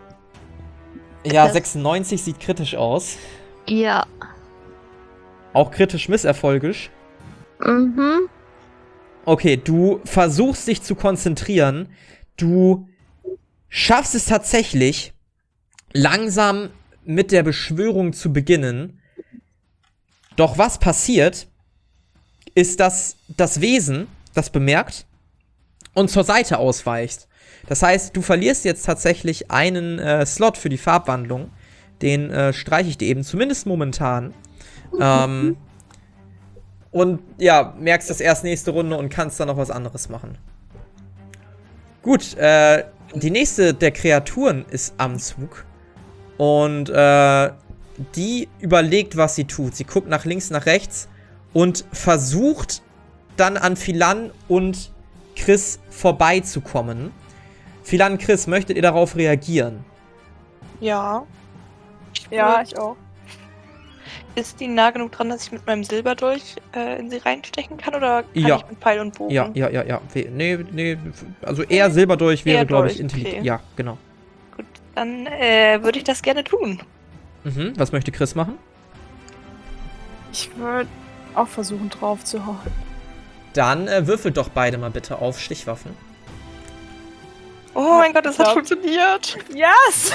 [SPEAKER 1] Ja,
[SPEAKER 5] Das-
[SPEAKER 1] sechsundneunzig sieht kritisch aus.
[SPEAKER 5] ja.
[SPEAKER 1] Auch kritisch misserfolgisch.
[SPEAKER 5] Mhm.
[SPEAKER 1] Okay, du versuchst dich zu konzentrieren. Du schaffst es tatsächlich, langsam mit der Beschwörung zu beginnen. Doch was passiert, ist, dass das Wesen das bemerkt und zur Seite ausweicht. Das heißt, du verlierst jetzt tatsächlich einen äh, Slot für die Farbwandlung. Den äh, streiche ich dir eben, zumindest momentan. Ähm, und ja, merkst das erst nächste Runde und kannst dann noch was anderes machen. Gut, äh, die nächste der Kreaturen ist am Zug. Und äh, die überlegt, was sie tut. Sie guckt nach links, nach rechts und versucht dann an Philan und Chris vorbeizukommen. Philan, Chris, möchtet ihr darauf reagieren?
[SPEAKER 3] Ja.
[SPEAKER 4] Ja, ich auch.
[SPEAKER 3] Ist die nah genug dran, dass ich mit meinem Silberdolch äh, in sie reinstechen kann? Oder kann
[SPEAKER 1] Ja.
[SPEAKER 3] ich mit Pfeil und Bogen?
[SPEAKER 1] Ja, ja, ja, ja. We- Nee, nee, also eher Silberdolch wäre,
[SPEAKER 3] Eher
[SPEAKER 1] glaube ich,
[SPEAKER 3] Dolch,
[SPEAKER 1] intelligent.
[SPEAKER 3] okay.
[SPEAKER 1] Ja, genau.
[SPEAKER 3] Gut, dann äh, würde ich das gerne tun.
[SPEAKER 1] Mhm. Was möchte Chris machen?
[SPEAKER 4] Ich würde auch versuchen, drauf zu hauen.
[SPEAKER 1] Dann äh, würfelt doch beide mal bitte auf Stichwaffen.
[SPEAKER 3] Oh mein Gott, das hat
[SPEAKER 4] Ja.
[SPEAKER 3] funktioniert.
[SPEAKER 4] Yes!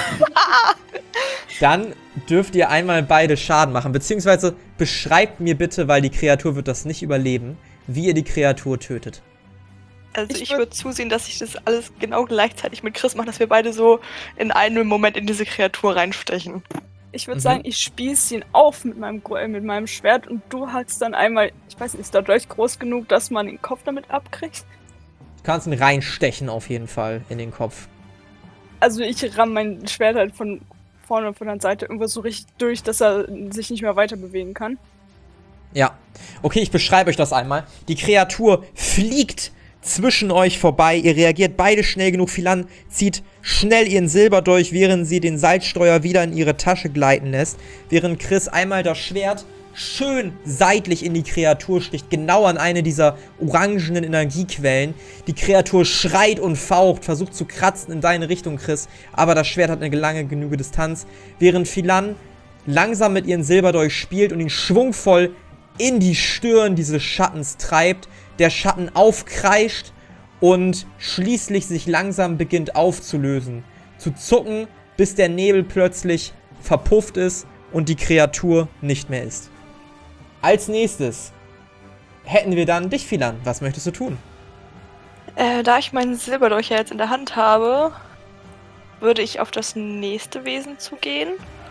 [SPEAKER 1] Dann dürft ihr einmal beide Schaden machen. Beziehungsweise beschreibt mir bitte, weil die Kreatur wird das nicht überleben, wie ihr die Kreatur tötet.
[SPEAKER 3] Also
[SPEAKER 4] Ich
[SPEAKER 3] ich
[SPEAKER 4] würd-
[SPEAKER 3] würde zusehen, dass ich das alles genau gleichzeitig mit Chris mache, dass wir beide so in einem Moment in diese Kreatur reinstechen.
[SPEAKER 4] Ich würde
[SPEAKER 1] Mhm.
[SPEAKER 4] sagen, ich spieße ihn auf mit meinem, Gro- äh, mit meinem Schwert und du hackst dann einmal, ich weiß nicht, ist der Dolch groß genug, dass man den Kopf damit abkriegt?
[SPEAKER 1] Du kannst ihn reinstechen auf jeden Fall in den Kopf.
[SPEAKER 4] Also ich ramm mein Schwert halt von vorne und von der Seite irgendwo so richtig durch, dass er sich nicht mehr weiter bewegen kann.
[SPEAKER 1] Ja. Okay, ich beschreibe euch das einmal. Die Kreatur fliegt zwischen euch vorbei. Ihr reagiert beide schnell genug. Philan zieht schnell ihren Silberdolch, während sie den Salzstreuer wieder in ihre Tasche gleiten lässt. Während Chris einmal das Schwert schön seitlich in die Kreatur sticht, genau an eine dieser orangenen Energiequellen. Die Kreatur schreit und faucht, versucht zu kratzen in deine Richtung, Chris, aber das Schwert hat eine lange genüge Distanz, während Philan langsam mit ihren Silberdolch spielt und ihn schwungvoll in die Stirn dieses Schattens treibt, der Schatten aufkreischt und schließlich sich langsam beginnt aufzulösen, zu zucken, bis der Nebel plötzlich verpufft ist und die Kreatur nicht mehr ist. Als nächstes hätten wir dann dich, Philan. Was möchtest du tun?
[SPEAKER 3] Äh, da ich meinen Silberdolch ja jetzt in der Hand habe, würde ich auf das nächste Wesen zugehen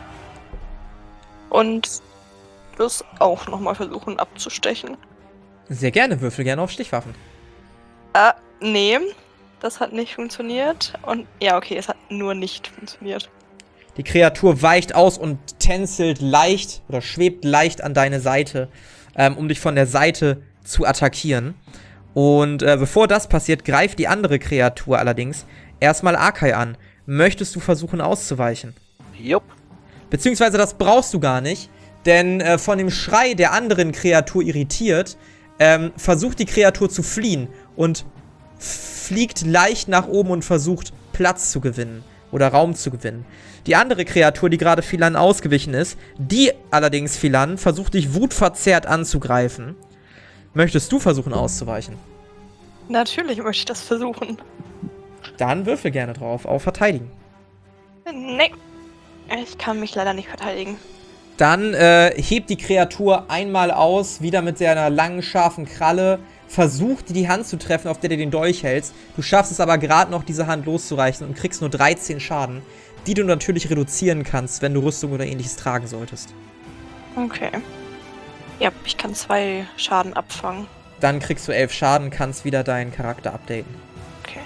[SPEAKER 3] und das auch nochmal versuchen abzustechen.
[SPEAKER 1] Sehr gerne, würfel gerne auf Stichwaffen.
[SPEAKER 3] Äh, nee, das hat nicht funktioniert. Und ja, okay, es hat nur nicht funktioniert.
[SPEAKER 1] Die Kreatur weicht aus und tänzelt leicht oder schwebt leicht an deine Seite, ähm, um dich von der Seite zu attackieren. Und äh, bevor das passiert, greift die andere Kreatur allerdings erstmal Akai an. Möchtest du versuchen auszuweichen?
[SPEAKER 2] Jupp.
[SPEAKER 1] Beziehungsweise das brauchst du gar nicht, denn äh, von dem Schrei der anderen Kreatur irritiert, ähm, versucht die Kreatur zu fliehen und fliegt leicht nach oben und versucht Platz zu gewinnen oder Raum zu gewinnen. Die andere Kreatur, die gerade Philan ausgewichen ist, die allerdings Philan versucht dich wutverzerrt anzugreifen. Möchtest du versuchen auszuweichen?
[SPEAKER 3] Natürlich möchte ich das versuchen.
[SPEAKER 1] Dann würfel gerne drauf, auf Verteidigen.
[SPEAKER 3] Nee, ich kann mich leider nicht verteidigen.
[SPEAKER 1] Dann äh, hebt die Kreatur einmal aus, wieder mit seiner langen, scharfen Kralle, versucht, die Hand zu treffen, auf der du den Dolch hältst. Du schaffst es aber gerade noch, diese Hand loszureißen und kriegst nur dreizehn Schaden, die du natürlich reduzieren kannst, wenn du Rüstung oder ähnliches tragen solltest.
[SPEAKER 3] Okay. Ja, ich kann zwei Schaden abfangen.
[SPEAKER 1] Dann kriegst du elf Schaden, kannst wieder deinen Charakter updaten.
[SPEAKER 3] Okay.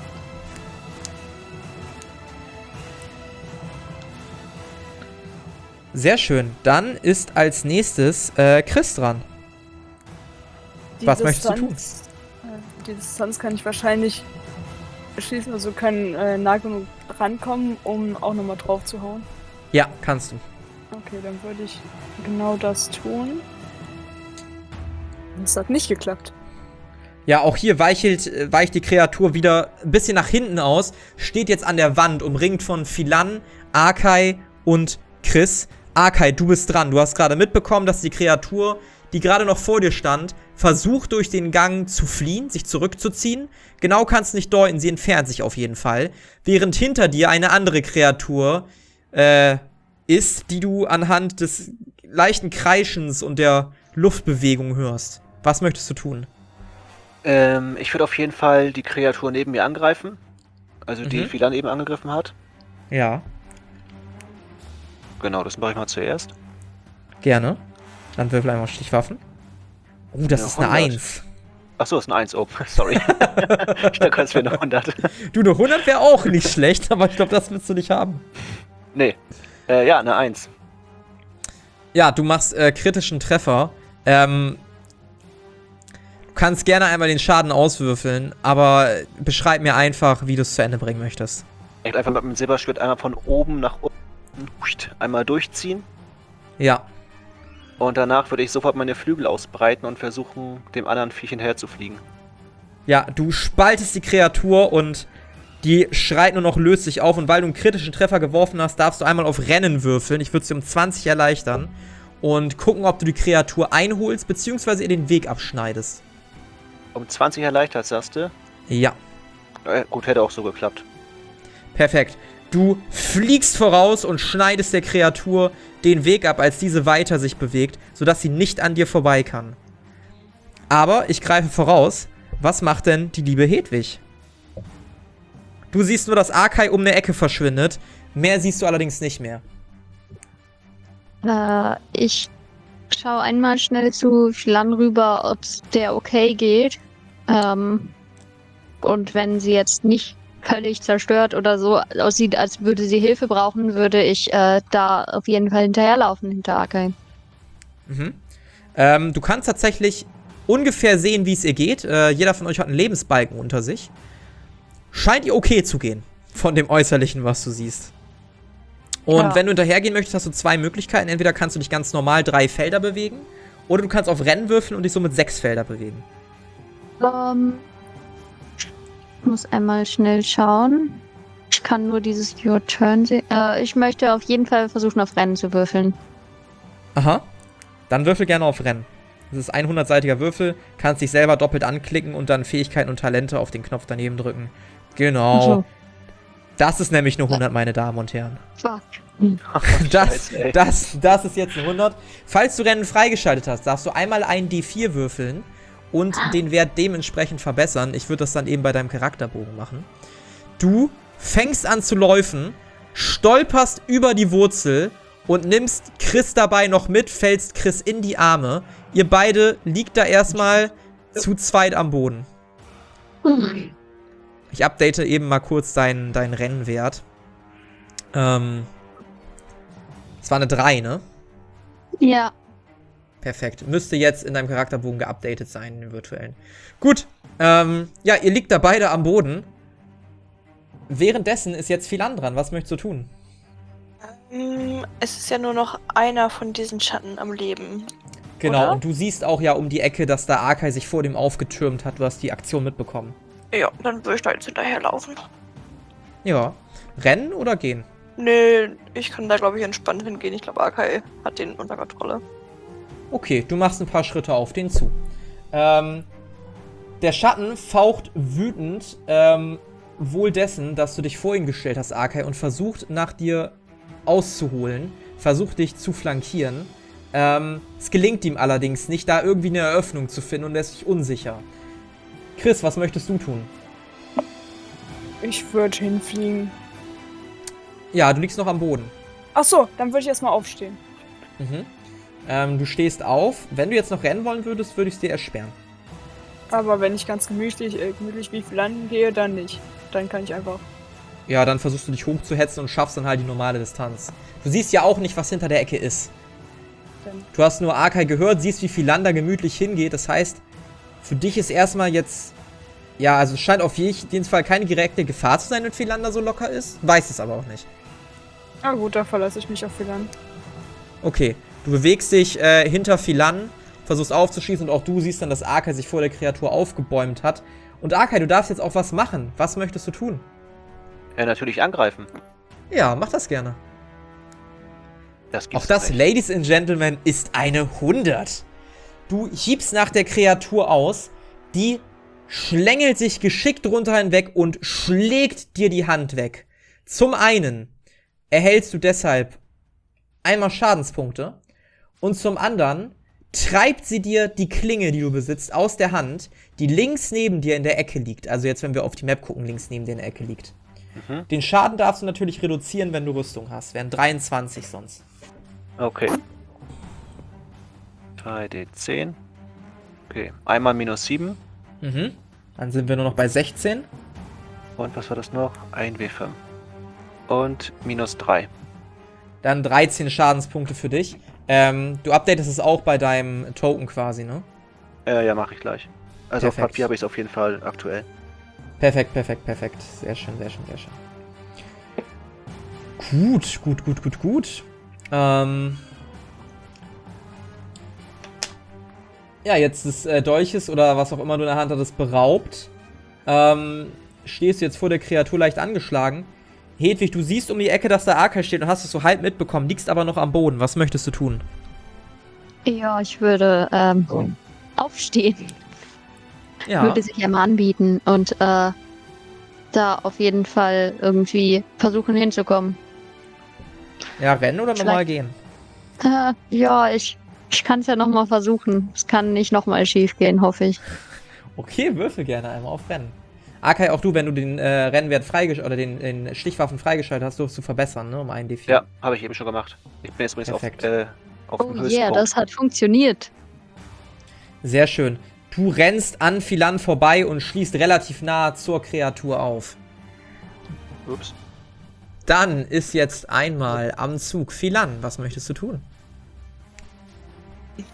[SPEAKER 1] Sehr schön. Dann ist als nächstes äh, Chris dran.
[SPEAKER 4] Die
[SPEAKER 1] Was möchtest du tun?
[SPEAKER 4] Distanz- äh, Die Distanz kann ich wahrscheinlich schließen, also können äh, nah genug rankommen, um auch nochmal drauf zu hauen.
[SPEAKER 1] Ja, kannst du.
[SPEAKER 4] Okay, dann würde ich genau das tun. Das hat nicht geklappt.
[SPEAKER 1] Ja, auch hier weichelt, äh, weicht die Kreatur wieder ein bisschen nach hinten aus, steht jetzt an der Wand, umringt von Philan, Akai und Chris. Akai, du bist dran. Du hast gerade mitbekommen, dass die Kreatur, die gerade noch vor dir stand, versucht durch den Gang zu fliehen, sich zurückzuziehen. Genau kannst du nicht deuten, sie entfernt sich auf jeden Fall. Während hinter dir eine andere Kreatur äh, ist, die du anhand des leichten Kreischens und der Luftbewegung hörst. Was möchtest du tun?
[SPEAKER 2] Ähm, ich würde auf jeden Fall die Kreatur neben mir angreifen. Also die
[SPEAKER 1] Mhm.
[SPEAKER 2] Philan eben angegriffen hat.
[SPEAKER 1] Ja,
[SPEAKER 2] Genau, das mache ich mal zuerst.
[SPEAKER 1] gerne. Dann würfel einmal Stichwaffen. Oh, das
[SPEAKER 2] Ja,
[SPEAKER 1] ist eine
[SPEAKER 2] hundert.
[SPEAKER 1] Eins.
[SPEAKER 2] Achso, ist ein eins. Oh, sorry. Ich dachte, es wäre eine hundert.
[SPEAKER 1] Du, eine hundert wäre auch nicht schlecht, aber ich glaube, das willst du nicht haben.
[SPEAKER 2] Nee. Äh, ja, eine eins.
[SPEAKER 1] Ja, du machst äh, kritischen Treffer. Ähm, du kannst gerne einmal den Schaden auswürfeln, aber beschreib mir einfach, wie du es zu Ende bringen möchtest.
[SPEAKER 2] Ich einfach mit dem Silberschwert einmal von oben nach unten einmal durchziehen.
[SPEAKER 1] Ja,
[SPEAKER 2] Und danach würde ich sofort meine Flügel ausbreiten und versuchen, dem anderen Viech hinterher zu fliegen.
[SPEAKER 1] ja, du spaltest die Kreatur und die schreit nur noch, löst sich auf. Und weil du einen kritischen Treffer geworfen hast, darfst du einmal auf Rennen würfeln. Ich würde sie um zwanzig erleichtern. Und gucken, ob du die Kreatur einholst, beziehungsweise ihr den Weg abschneidest.
[SPEAKER 2] Um zwanzig erleichtert, sagst du?
[SPEAKER 1] Ja.
[SPEAKER 2] Äh, gut, hätte auch so geklappt.
[SPEAKER 1] Perfekt. Du fliegst voraus und schneidest der Kreatur den Weg ab, als diese weiter sich bewegt, sodass sie nicht an dir vorbei kann. Aber ich greife voraus. Was macht denn die liebe Hedwig? Du siehst nur, dass Akai um eine Ecke verschwindet. Mehr siehst du allerdings nicht mehr.
[SPEAKER 5] Äh, ich schaue einmal schnell zu Philan rüber, ob es der okay geht. Ähm, und wenn sie jetzt nicht völlig zerstört oder so aussieht, als würde sie Hilfe brauchen, würde ich äh, da auf jeden Fall hinterherlaufen, hinter Akai.
[SPEAKER 1] Mhm. Ähm, du kannst tatsächlich ungefähr sehen, wie es ihr geht. Äh, jeder von euch hat einen Lebensbalken unter sich. Scheint ihr okay zu gehen. Von dem Äußerlichen, was du siehst. Und
[SPEAKER 3] Ja.
[SPEAKER 1] wenn du hinterhergehen möchtest, hast du zwei Möglichkeiten. Entweder kannst du dich ganz normal drei Felder bewegen. Oder du kannst auf Rennen würfeln und dich somit sechs Felder bewegen.
[SPEAKER 5] Ähm, ich muss einmal schnell schauen. Ich kann nur dieses Your Turn sehen. Äh, ich möchte auf jeden Fall versuchen, auf Rennen zu würfeln.
[SPEAKER 1] Aha. Dann würfel gerne auf Rennen. Das ist ein hundertseitiger Würfel. Kannst dich selber doppelt anklicken und dann Fähigkeiten und Talente auf den Knopf daneben drücken. Genau.
[SPEAKER 5] So.
[SPEAKER 1] Das ist nämlich nur hundert, meine Damen und Herren.
[SPEAKER 5] Fuck.
[SPEAKER 1] Das,
[SPEAKER 2] Scheiße, ey.
[SPEAKER 1] das, das ist jetzt eine hundert. Falls du Rennen freigeschaltet hast, darfst du einmal einen D vier würfeln und den Wert dementsprechend verbessern. Ich würde das dann eben bei deinem Charakterbogen machen. Du fängst an zu laufen, stolperst über die Wurzel und nimmst Chris dabei noch mit, fällst Chris in die Arme. Ihr beide liegt da erstmal zu zweit am Boden. Ich update eben mal kurz deinen, deinen Rennwert. Ähm, es war eine drei, ne?
[SPEAKER 5] Ja.
[SPEAKER 1] Perfekt. Müsste jetzt in deinem Charakterbogen geupdatet sein, in den virtuellen. Gut. Ähm, ja, ihr liegt da beide am Boden. Währenddessen ist jetzt Philan dran. Was möchtest du tun?
[SPEAKER 3] Ähm, Es ist ja nur noch einer von diesen Schatten am Leben.
[SPEAKER 1] Genau,
[SPEAKER 3] Oder?
[SPEAKER 1] und du siehst auch ja um die Ecke, dass da Arkai sich vor dem aufgetürmt hat. Du hast die Aktion mitbekommen.
[SPEAKER 3] Ja, dann würde ich da jetzt hinterherlaufen.
[SPEAKER 1] Ja. Rennen oder gehen?
[SPEAKER 3] Nee, ich kann da glaube ich entspannt hingehen. Ich glaube, Akai hat den unter Kontrolle.
[SPEAKER 1] Okay, du machst ein paar Schritte auf den zu. Ähm, der Schatten faucht wütend, ähm, wohl dessen, dass du dich vor ihn gestellt hast, Arkai, und versucht nach dir auszuholen, versucht dich zu flankieren. Ähm, es gelingt ihm allerdings nicht, da irgendwie eine Eröffnung zu finden und er ist sich unsicher. Chris, was möchtest du tun?
[SPEAKER 4] Ich würde hinfliegen.
[SPEAKER 1] Ja, du liegst noch am Boden.
[SPEAKER 4] Ach so, dann würde ich erstmal aufstehen.
[SPEAKER 1] Mhm. Ähm, du stehst auf. Wenn du jetzt noch rennen wollen würdest, würde ich es dir ersperren.
[SPEAKER 4] Aber wenn ich ganz gemütlich, äh, gemütlich wie landen gehe, dann nicht. Dann kann ich einfach.
[SPEAKER 1] Ja, dann versuchst du dich hochzuhetzen und schaffst dann halt die normale Distanz. Du siehst ja auch nicht, was hinter der Ecke ist.
[SPEAKER 4] Dann.
[SPEAKER 1] Du hast nur Arkai gehört, siehst, wie Philan da gemütlich hingeht. Das heißt, für dich ist erstmal jetzt... Ja, also es scheint auf jeden Fall keine direkte Gefahr zu sein, wenn Philan da so locker ist. Weiß es aber auch nicht.
[SPEAKER 4] Na gut, da verlasse ich mich auf Philan.
[SPEAKER 1] Okay, du bewegst dich äh, hinter Philan, versuchst aufzuschießen und auch du siehst dann, dass Arkai sich vor der Kreatur aufgebäumt hat. Und Arkai, du darfst jetzt auch was machen. Was möchtest du tun?
[SPEAKER 2] Ja, natürlich angreifen.
[SPEAKER 1] Ja, mach das gerne.
[SPEAKER 2] Das gibt's
[SPEAKER 1] Auch das,
[SPEAKER 2] nicht.
[SPEAKER 1] Ladies and Gentlemen, ist eine hundert. Du hiebst nach der Kreatur aus, die schlängelt sich geschickt drunter hinweg und schlägt dir die Hand weg. Zum einen erhältst du deshalb einmal Schadenspunkte und zum anderen treibt sie dir die Klinge, die du besitzt, aus der Hand, die links neben dir in der Ecke liegt. Also jetzt, wenn wir auf die Map gucken, links neben dir in der Ecke liegt.
[SPEAKER 2] Mhm.
[SPEAKER 1] Den Schaden darfst du natürlich reduzieren, wenn du Rüstung hast. Wären dreiundzwanzig sonst.
[SPEAKER 2] Okay. drei D zehn. Okay, einmal minus sieben.
[SPEAKER 1] Mhm. Dann sind wir nur noch bei sechzehn.
[SPEAKER 2] Und was war das noch? Ein W fünf. Und minus drei.
[SPEAKER 1] Dann dreizehn Schadenspunkte für dich. Ähm, du updatest es auch bei deinem Token quasi, ne?
[SPEAKER 2] Äh, ja, mache ich gleich. Also
[SPEAKER 1] Perfekt.
[SPEAKER 2] auf Papier habe ich es auf jeden Fall aktuell.
[SPEAKER 1] Perfekt, perfekt, perfekt. Sehr schön, sehr schön, sehr schön. Gut, gut, gut, gut, gut. Ähm ja, jetzt des äh, Dolches oder was auch immer du in der Hand hattest, beraubt. Ähm, stehst du jetzt vor der Kreatur leicht angeschlagen. Hedwig, du siehst um die Ecke, dass da Arkai steht und hast es so halb mitbekommen, liegst aber noch am Boden. Was möchtest du tun?
[SPEAKER 5] Ja, ich würde ähm, aufstehen.
[SPEAKER 1] Ja,
[SPEAKER 5] Würde sich ja mal anbieten und äh, da auf jeden Fall irgendwie versuchen hinzukommen.
[SPEAKER 1] ja, rennen oder normal
[SPEAKER 5] Vielleicht-
[SPEAKER 1] gehen?
[SPEAKER 5] Äh, ja, ich, ich kann es ja nochmal versuchen. Es kann nicht nochmal schief gehen, hoffe ich.
[SPEAKER 1] Okay, würfel gerne einmal auf Rennen. Arkai, auch du, wenn du den äh, Rennwert freigeschaltet oder den, den Stichwaffen freigeschaltet hast, durfst du verbessern, ne? Um einen D vier.
[SPEAKER 2] Ja, habe ich eben schon gemacht. Ich bin jetzt übrigens auf,
[SPEAKER 1] Perfekt.
[SPEAKER 2] äh, auf
[SPEAKER 5] Oh
[SPEAKER 2] dem höchsten
[SPEAKER 5] yeah,
[SPEAKER 2] Punkt.
[SPEAKER 5] das hat funktioniert.
[SPEAKER 1] Sehr schön. Du rennst an Philan vorbei und schließt relativ nah zur Kreatur auf.
[SPEAKER 2] Ups.
[SPEAKER 1] Dann ist jetzt einmal am Zug Philan. Was möchtest du tun?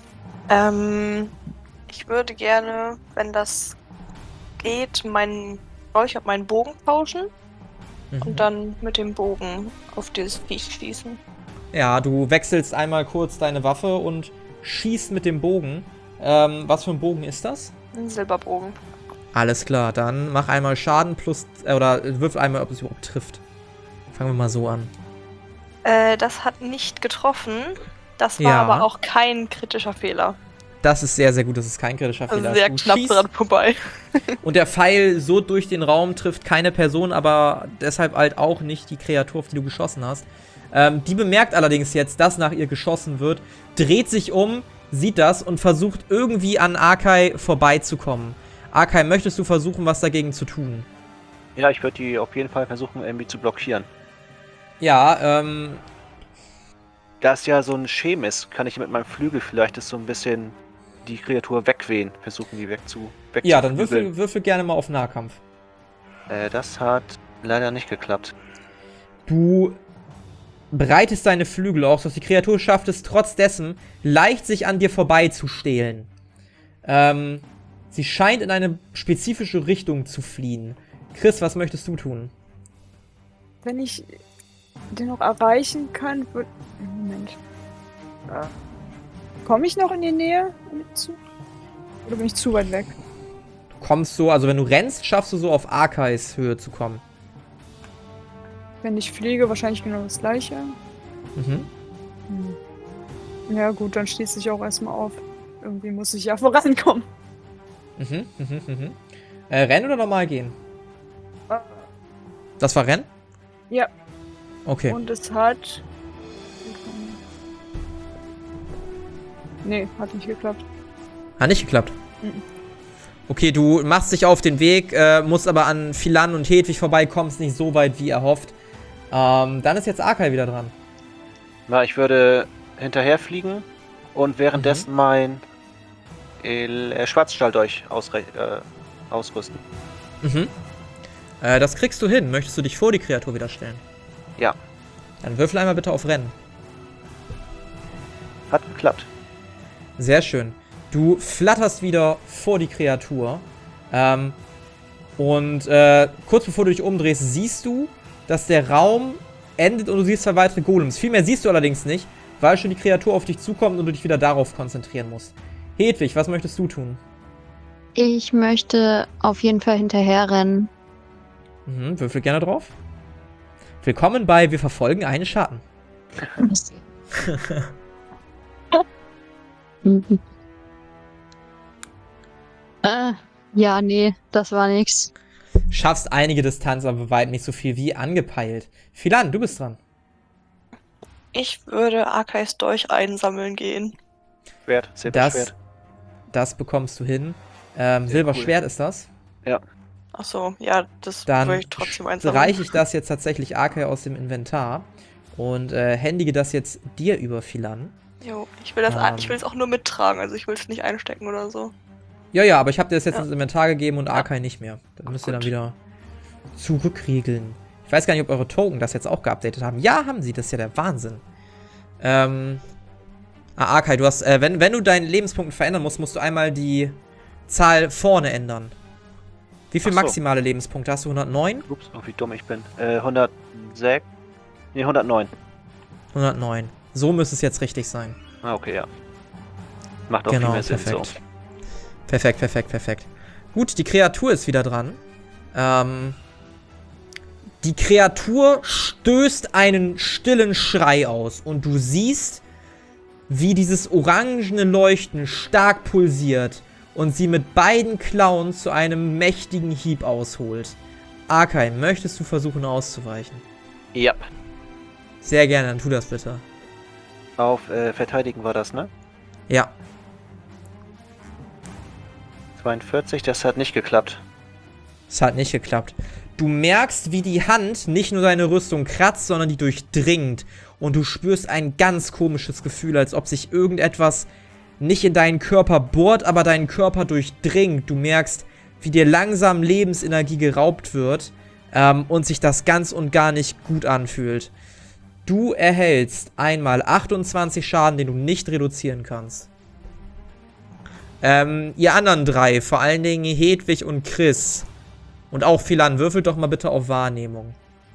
[SPEAKER 3] Ähm, ich würde gerne, wenn das geht, meinen Dolch und meinen Bogen tauschen
[SPEAKER 1] Mhm.
[SPEAKER 3] und dann mit dem Bogen auf dieses Viech schießen.
[SPEAKER 1] Ja, du wechselst einmal kurz deine Waffe und schießt mit dem Bogen. Ähm, was für ein Bogen ist das?
[SPEAKER 3] Ein Silberbogen.
[SPEAKER 1] Alles klar, dann mach einmal Schaden plus, äh, oder wirf einmal, ob es überhaupt trifft. Fangen wir mal so an.
[SPEAKER 3] Äh, das hat nicht getroffen. Das war
[SPEAKER 1] Ja.
[SPEAKER 3] aber auch kein kritischer Fehler.
[SPEAKER 1] Das ist sehr, sehr gut, das ist kein kritischer
[SPEAKER 3] Also
[SPEAKER 1] Fehler.
[SPEAKER 3] sehr
[SPEAKER 1] Du
[SPEAKER 3] knapp
[SPEAKER 1] schießt
[SPEAKER 3] dran vorbei.
[SPEAKER 1] und der Pfeil so durch den Raum trifft keine Person, aber deshalb halt auch nicht die Kreatur, auf die du geschossen hast. Ähm, die bemerkt allerdings jetzt, dass nach ihr geschossen wird, dreht sich um, sieht das und versucht irgendwie an Arkai vorbeizukommen. Arkai, möchtest du versuchen, was dagegen zu tun?
[SPEAKER 2] Ja, ich würde die auf jeden Fall versuchen, irgendwie zu blockieren.
[SPEAKER 1] Ja, ähm,
[SPEAKER 2] Da es ja so ein Schem ist, kann ich mit meinem Flügel vielleicht das so ein bisschen die Kreatur wegwehen, versuchen die wegzu,
[SPEAKER 1] ja, dann
[SPEAKER 2] wegzuflügeln.
[SPEAKER 1] würfel, würfel gerne mal auf Nahkampf.
[SPEAKER 2] Äh, das hat leider nicht geklappt.
[SPEAKER 1] Du breitest deine Flügel aus, dass die Kreatur schafft es trotz dessen, leicht sich an dir vorbeizustehlen. Ähm, sie scheint in eine spezifische Richtung zu fliehen. Chris, was möchtest du tun?
[SPEAKER 4] Wenn ich den noch erreichen kann, wird. Moment.
[SPEAKER 2] Ja.
[SPEAKER 4] Komme ich noch in die Nähe? Zu? Oder bin ich zu weit weg?
[SPEAKER 1] Du kommst so, also wenn du rennst, schaffst du so auf Arkais Höhe zu kommen.
[SPEAKER 4] Wenn ich fliege, wahrscheinlich genau das gleiche.
[SPEAKER 1] Mhm.
[SPEAKER 4] Hm. Ja, gut, dann schließe ich auch erstmal auf. Irgendwie muss ich ja vorankommen.
[SPEAKER 1] Mhm, mhm, mhm. Äh, rennen oder normal gehen?
[SPEAKER 4] Ah.
[SPEAKER 1] Das war Rennen?
[SPEAKER 4] Ja.
[SPEAKER 1] Okay.
[SPEAKER 4] Und es hat. Nee, hat nicht geklappt.
[SPEAKER 1] Hat nicht geklappt.
[SPEAKER 4] Mhm.
[SPEAKER 1] Okay, du machst dich auf den Weg, äh, musst aber an Philan und Hedwig vorbei, kommst nicht so weit wie erhofft. Ähm, dann ist jetzt Arkai wieder dran.
[SPEAKER 2] Na, ich würde hinterher fliegen und währenddessen
[SPEAKER 1] Mhm.
[SPEAKER 2] mein El äh, Schwarzstahldolch ausre äh, ausrüsten.
[SPEAKER 1] Mhm. Äh, das kriegst du hin. Möchtest du dich vor die Kreatur wieder stellen?
[SPEAKER 2] Ja.
[SPEAKER 1] Dann würfel einmal bitte auf Rennen.
[SPEAKER 2] Hat geklappt.
[SPEAKER 1] Sehr schön. Du flatterst wieder vor die Kreatur. Ähm, und äh, kurz bevor du dich umdrehst, siehst du, dass der Raum endet und du siehst zwei weitere Golems. Viel mehr siehst du allerdings nicht, weil schon die Kreatur auf dich zukommt und du dich wieder darauf konzentrieren musst. Hedwig, was möchtest du tun?
[SPEAKER 5] Ich möchte auf jeden Fall hinterher rennen.
[SPEAKER 1] Mhm, würfel gerne drauf. Willkommen bei Wir verfolgen einen Schatten.
[SPEAKER 5] Mhm. äh, ja, nee, das war nix.
[SPEAKER 1] Schaffst einige Distanz, aber bei weitem nicht so viel wie angepeilt. Philan, du bist dran.
[SPEAKER 3] Ich würde Arkais Dolch einsammeln gehen.
[SPEAKER 2] Schwert,
[SPEAKER 1] Das,
[SPEAKER 2] Silberschwert.
[SPEAKER 1] das bekommst du hin. Ähm,
[SPEAKER 2] Sehr
[SPEAKER 1] Silberschwert ist das.
[SPEAKER 3] Achso, ja, das
[SPEAKER 1] Dann
[SPEAKER 3] würde ich trotzdem einsammeln.
[SPEAKER 1] reiche ich das jetzt tatsächlich Arkai aus dem Inventar und äh, händige das jetzt dir über, Philan.
[SPEAKER 3] Jo, ich will das
[SPEAKER 1] Ähm.
[SPEAKER 3] an- ich will es auch nur mittragen, also ich will es nicht einstecken oder so.
[SPEAKER 1] Ja, ja, aber ich habe dir das jetzt
[SPEAKER 3] Ja.
[SPEAKER 1] ins Inventar gegeben und
[SPEAKER 3] Ja.
[SPEAKER 1] Arkai nicht mehr. Dann müsst ihr dann
[SPEAKER 3] Gut.
[SPEAKER 1] wieder zurückregeln. Ich weiß gar nicht, ob eure Token das jetzt auch geupdatet haben. Ja, haben sie. Das ist ja der Wahnsinn. Ähm. Ah, Arkai, du hast, äh, wenn, wenn du deinen Lebenspunkten verändern musst, musst du einmal die Zahl vorne ändern. Wie viele
[SPEAKER 2] Ach so.
[SPEAKER 1] maximale Lebenspunkte hast du? hundertneun?
[SPEAKER 2] Ups, oh, wie dumm ich bin. Äh, hundertsechs. Nee, hundertneun.
[SPEAKER 1] hundertneun. So müsste es jetzt richtig sein.
[SPEAKER 2] Ah, okay, ja. Macht auch
[SPEAKER 1] Genau,
[SPEAKER 2] viel mehr Sinn
[SPEAKER 1] perfekt.
[SPEAKER 2] so.
[SPEAKER 1] Perfekt, perfekt, perfekt. Gut, die Kreatur ist wieder dran. Ähm, die Kreatur stößt einen stillen Schrei aus und du siehst, wie dieses orangene Leuchten stark pulsiert und sie mit beiden Klauen zu einem mächtigen Hieb ausholt. Arkai, möchtest du versuchen auszuweichen?
[SPEAKER 2] Ja.
[SPEAKER 1] Sehr gerne, dann tu das bitte.
[SPEAKER 2] Auf äh, Verteidigen war das, ne?
[SPEAKER 1] Ja,
[SPEAKER 2] zweiundvierzig, das hat nicht geklappt.
[SPEAKER 1] es hat nicht geklappt. Du merkst, wie die Hand nicht nur deine Rüstung kratzt, sondern die durchdringt. Und du spürst ein ganz komisches Gefühl, als ob sich irgendetwas nicht in deinen Körper bohrt, aber deinen Körper durchdringt. Du merkst, wie dir langsam Lebensenergie geraubt wird ähm, und sich das ganz und gar nicht gut anfühlt. Du erhältst einmal achtundzwanzig Schaden, den du nicht reduzieren kannst. Ähm, ihr anderen drei, vor allen Dingen Hedwig und Chris. Und auch Philan, würfelt doch mal bitte auf Wahrnehmung.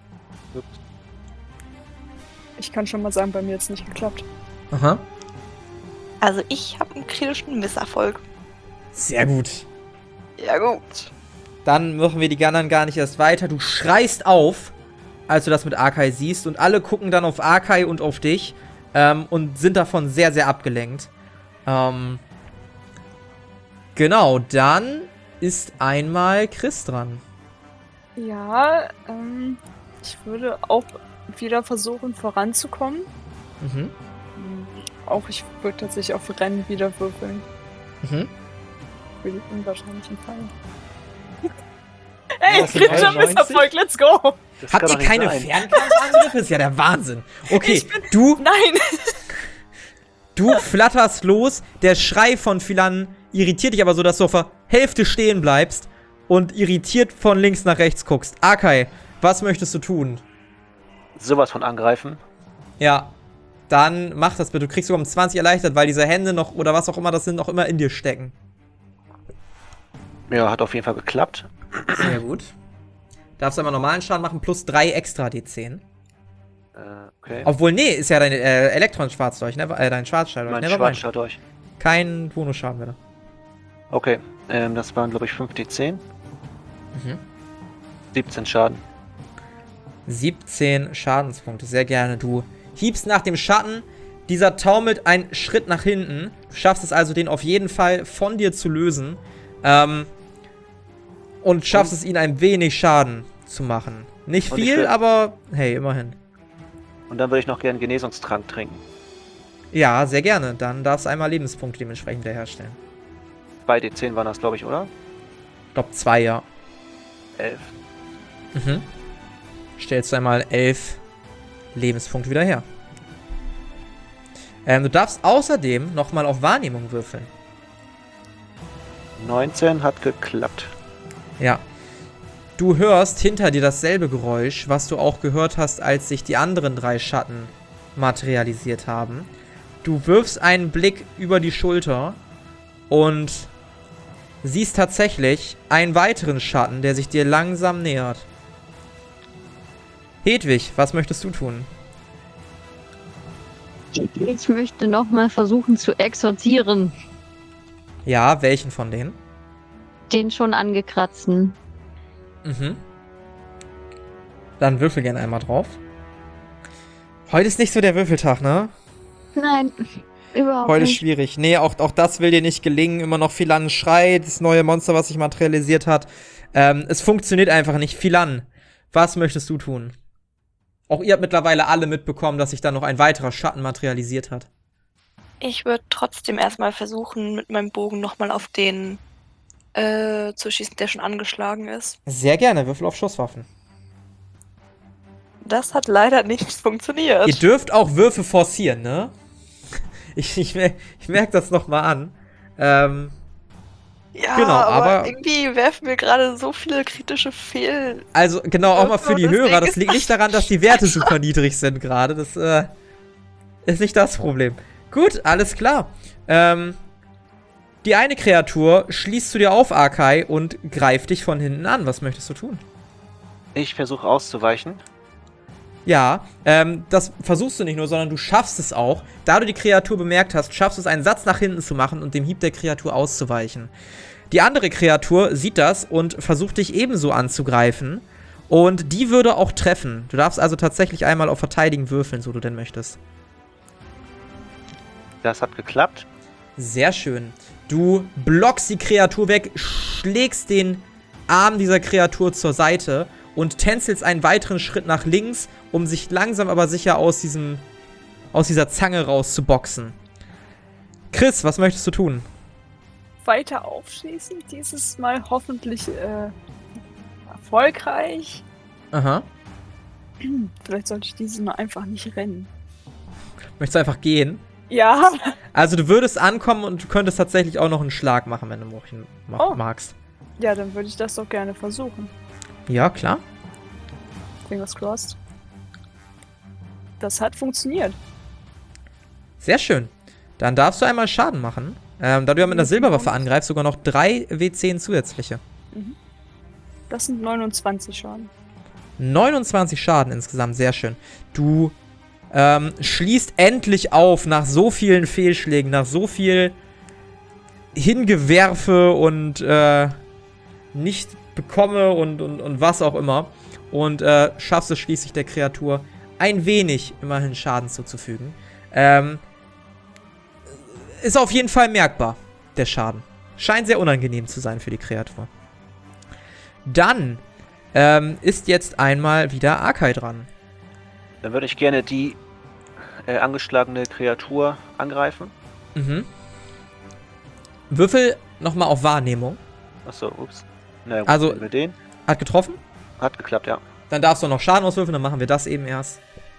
[SPEAKER 4] Ich kann schon mal sagen, bei mir jetzt nicht geklappt.
[SPEAKER 1] Aha.
[SPEAKER 3] Also ich habe einen kritischen Misserfolg.
[SPEAKER 1] Sehr gut.
[SPEAKER 3] Ja gut.
[SPEAKER 1] Dann machen wir die anderen gar nicht erst weiter. Du schreist auf, als du das mit Arkai siehst. Und alle gucken dann auf Arkai und auf dich. Ähm, und sind davon sehr, sehr abgelenkt. Ähm, genau, dann ist einmal Chris dran.
[SPEAKER 4] Ja, ähm, ich würde auch wieder versuchen, voranzukommen.
[SPEAKER 1] Mhm.
[SPEAKER 4] Auch ich würde tatsächlich auf Rennen wieder würfeln.
[SPEAKER 1] Mhm.
[SPEAKER 4] Für die unwahrscheinlichen Fall.
[SPEAKER 1] Ja,
[SPEAKER 4] Ey,
[SPEAKER 1] das sind
[SPEAKER 4] kritischer
[SPEAKER 1] neunundneunzig.
[SPEAKER 4] Misserfolg, let's go!
[SPEAKER 2] Das
[SPEAKER 1] Habt
[SPEAKER 2] kann
[SPEAKER 1] ihr
[SPEAKER 2] doch nicht
[SPEAKER 1] keine
[SPEAKER 2] sein.
[SPEAKER 1] Fernkampfangriffe? Das ist ja der Wahnsinn. Okay,
[SPEAKER 4] Ich bin-
[SPEAKER 1] du,
[SPEAKER 4] Nein!
[SPEAKER 1] du flatterst los. Der Schrei von Philan irritiert dich aber so, dass du auf der Hälfte stehen bleibst und irritiert von links nach rechts guckst. Arkai, was möchtest du tun?
[SPEAKER 2] Sowas von angreifen.
[SPEAKER 1] Ja, dann mach das bitte. Du kriegst sogar um zwanzig erleichtert, weil diese Hände noch, oder was auch immer das sind, noch immer in dir stecken.
[SPEAKER 2] Ja, hat auf jeden Fall geklappt.
[SPEAKER 1] Sehr gut. Darfst einmal normalen Schaden machen, plus drei extra D zehn.
[SPEAKER 2] Äh, okay.
[SPEAKER 1] Obwohl, nee, ist ja dein äh, Elektron-Schwarzdolch, ne? Äh, dein Schwarzschalldolch.
[SPEAKER 2] Mein
[SPEAKER 1] Nevermind.
[SPEAKER 2] Schwarzschalt durch.
[SPEAKER 1] Kein Bonusschaden wieder.
[SPEAKER 2] Okay, ähm, das waren glaube ich fünf D zehn.
[SPEAKER 1] Mhm.
[SPEAKER 2] siebzehn Schaden.
[SPEAKER 1] siebzehn Schadenspunkte, sehr gerne. Du hiebst nach dem Schatten, dieser taumelt einen Schritt nach hinten. Du schaffst es also, den auf jeden Fall von dir zu lösen. Ähm, und schaffst es, ihn ein wenig Schaden zu machen. Nicht
[SPEAKER 2] Und ich
[SPEAKER 1] viel,
[SPEAKER 2] will-
[SPEAKER 1] aber hey, immerhin.
[SPEAKER 2] Und dann würde ich noch gerne einen Genesungstrank trinken.
[SPEAKER 1] Ja, sehr gerne. Dann darfst du einmal Lebenspunkte dementsprechend wiederherstellen.
[SPEAKER 2] zwei D zehn waren das glaube ich, oder?
[SPEAKER 1] Ich glaube zwei, ja.
[SPEAKER 2] elf.
[SPEAKER 1] Mhm. Stellst du einmal elf Lebenspunkte wieder her. Ähm, du darfst außerdem nochmal auf Wahrnehmung würfeln.
[SPEAKER 2] neunzehn hat geklappt.
[SPEAKER 1] Ja. Du hörst hinter dir dasselbe Geräusch, was du auch gehört hast, als sich die anderen drei Schatten materialisiert haben. Du wirfst einen Blick über die Schulter und siehst tatsächlich einen weiteren Schatten, der sich dir langsam nähert. Hedwig, was möchtest du tun?
[SPEAKER 5] Ich möchte nochmal versuchen zu exorzieren.
[SPEAKER 1] Ja, welchen von denen?
[SPEAKER 5] Den schon angekratzten.
[SPEAKER 1] Mhm. Dann würfel gerne einmal drauf. Heute ist nicht so der Würfeltag, ne?
[SPEAKER 5] Nein, überhaupt
[SPEAKER 1] Heute ist
[SPEAKER 5] nicht.
[SPEAKER 1] schwierig. Nee, auch, auch das will dir nicht gelingen. Immer noch Philan schreit, das neue Monster, was sich materialisiert hat. Ähm, es funktioniert einfach nicht. Philan, was möchtest du tun? Auch ihr habt mittlerweile alle mitbekommen, dass sich da noch ein weiterer Schatten materialisiert hat.
[SPEAKER 3] Ich würde trotzdem erstmal versuchen, mit meinem Bogen nochmal auf den äh, zu schießen, der schon angeschlagen ist.
[SPEAKER 1] Sehr gerne, Würfel auf Schusswaffen.
[SPEAKER 3] Das hat leider nicht funktioniert.
[SPEAKER 1] Ihr dürft auch Würfe forcieren, ne? Ich, ich, mer ich merke das nochmal an. Ähm,
[SPEAKER 3] ja,
[SPEAKER 1] genau,
[SPEAKER 3] aber,
[SPEAKER 1] aber-
[SPEAKER 3] irgendwie werfen wir gerade so viele kritische Fehl.
[SPEAKER 1] also, genau, auch mal für die
[SPEAKER 3] Das Ding
[SPEAKER 1] Hörer. Das
[SPEAKER 3] ist
[SPEAKER 1] liegt nicht daran, dass die Werte super niedrig sind gerade. Das äh, ist nicht das Problem. Gut, alles klar. Ähm, die eine Kreatur schließt zu dir auf, Arkai, und greift dich von hinten an. Was möchtest du tun?
[SPEAKER 2] Ich versuche auszuweichen.
[SPEAKER 1] Ja, ähm, das versuchst du nicht nur, sondern du schaffst es auch. Da du die Kreatur bemerkt hast, schaffst du es, einen Satz nach hinten zu machen und dem Hieb der Kreatur auszuweichen. Die andere Kreatur sieht das und versucht dich ebenso anzugreifen. Und die würde auch treffen. Du darfst also tatsächlich einmal auf Verteidigen würfeln, so du denn möchtest.
[SPEAKER 2] Das hat geklappt.
[SPEAKER 1] Sehr schön. Du blockst die Kreatur weg, schlägst den Arm dieser Kreatur zur Seite und tänzelst einen weiteren Schritt nach links, um sich langsam aber sicher aus diesem, aus dieser Zange rauszuboxen. Chris, was möchtest du tun?
[SPEAKER 4] Weiter aufschließen, dieses Mal hoffentlich äh, erfolgreich.
[SPEAKER 1] Aha.
[SPEAKER 4] Vielleicht sollte ich dieses Mal einfach nicht rennen.
[SPEAKER 1] Möchtest du einfach gehen?
[SPEAKER 4] Ja,
[SPEAKER 1] Also du würdest ankommen und du könntest tatsächlich auch noch einen Schlag machen, wenn du Mochen ma
[SPEAKER 4] Oh.
[SPEAKER 1] magst.
[SPEAKER 4] ja, dann würde ich das doch gerne versuchen.
[SPEAKER 1] Ja, klar.
[SPEAKER 4] Fingers crossed. Das hat funktioniert.
[SPEAKER 1] Sehr schön. Dann darfst du einmal Schaden machen. Ähm, da du ja mit einer
[SPEAKER 4] Mhm.
[SPEAKER 1] Silberwaffe angreifst, sogar noch drei W zehn zusätzliche.
[SPEAKER 4] Das sind neunundzwanzig Schaden.
[SPEAKER 1] neunundzwanzig Schaden insgesamt, sehr schön. Du ähm, schließt endlich auf nach so vielen Fehlschlägen, nach so viel Hingewerfe und äh, nicht bekomme und, und, und was auch immer. Und äh, schaffst es schließlich der Kreatur ein wenig immerhin Schaden zuzufügen. Ähm, ist auf jeden Fall merkbar, der Schaden. Scheint sehr unangenehm zu sein für die Kreatur. Dann ähm, ist jetzt einmal wieder Arkai dran.
[SPEAKER 2] Dann würde ich gerne die äh, angeschlagene Kreatur angreifen.
[SPEAKER 1] Mhm. Würfel nochmal auf Wahrnehmung.
[SPEAKER 2] Achso, ups. Na gut,
[SPEAKER 1] Also-
[SPEAKER 2] nehmen wir den.
[SPEAKER 1] Hat getroffen?
[SPEAKER 2] Hat geklappt, ja.
[SPEAKER 1] Dann darfst du noch Schaden auswürfeln, dann machen wir das eben erst.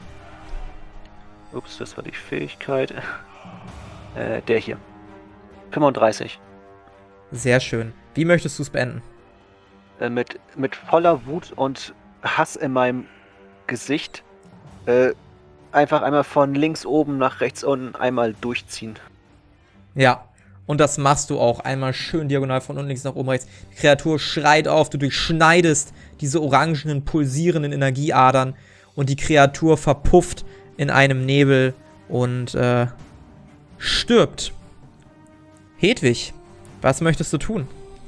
[SPEAKER 2] Ups, das war die Fähigkeit. Äh, der hier. fünfunddreißig.
[SPEAKER 1] Sehr schön. Wie möchtest du es beenden?
[SPEAKER 2] Äh, mit, mit voller Wut und Hass in meinem Gesicht äh, einfach einmal von links oben nach rechts unten einmal durchziehen.
[SPEAKER 1] Ja. Und das machst du auch. Einmal schön diagonal von unten links nach oben rechts. Die Kreatur schreit auf, du durchschneidest diese orangenen, pulsierenden Energieadern und die Kreatur verpufft in einem Nebel und äh, stirbt. Hedwig, was möchtest du tun?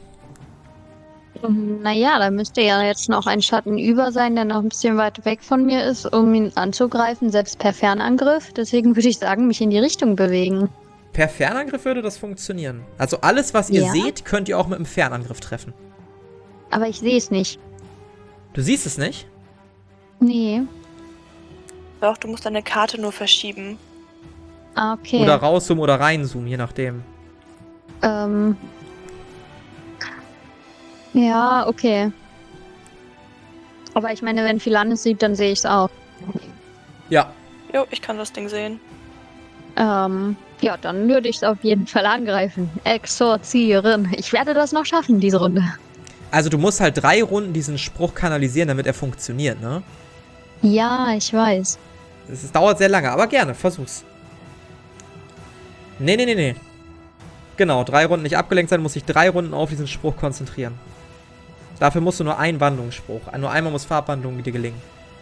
[SPEAKER 5] Naja, da müsste ja jetzt noch ein Schatten über sein, der noch ein bisschen weit weg von mir ist, um ihn anzugreifen, selbst per Fernangriff. Deswegen würde ich sagen, mich in die Richtung bewegen.
[SPEAKER 1] Per Fernangriff würde das funktionieren. Also alles, was ihr
[SPEAKER 5] Ja.
[SPEAKER 1] seht, könnt ihr auch mit einem Fernangriff treffen.
[SPEAKER 5] Aber ich sehe es nicht.
[SPEAKER 1] Du siehst es nicht?
[SPEAKER 5] Nee.
[SPEAKER 3] Doch, du musst deine Karte nur verschieben.
[SPEAKER 5] Ah, okay.
[SPEAKER 1] Oder rauszoomen oder reinzoomen, je nachdem.
[SPEAKER 5] Ähm. Ja, okay. Aber ich meine, wenn Philan es sieht, dann sehe ich es auch.
[SPEAKER 1] Ja.
[SPEAKER 3] Jo, ich kann das Ding sehen.
[SPEAKER 5] Ähm, ja, dann würde ich es auf jeden Fall angreifen. Exorzieren. Ich werde das noch schaffen, diese Runde.
[SPEAKER 1] Also du musst halt drei Runden diesen Spruch kanalisieren, damit er funktioniert, ne?
[SPEAKER 5] Ja, ich weiß.
[SPEAKER 1] Es es dauert sehr lange, aber gerne, versuch's. Nee, nee, nee, nee. Genau, drei Runden nicht abgelenkt sein, muss sich drei Runden auf diesen Spruch konzentrieren. Dafür musst du nur einen Wandlungsspruch. Nur einmal muss Farbwandlung dir gelingen.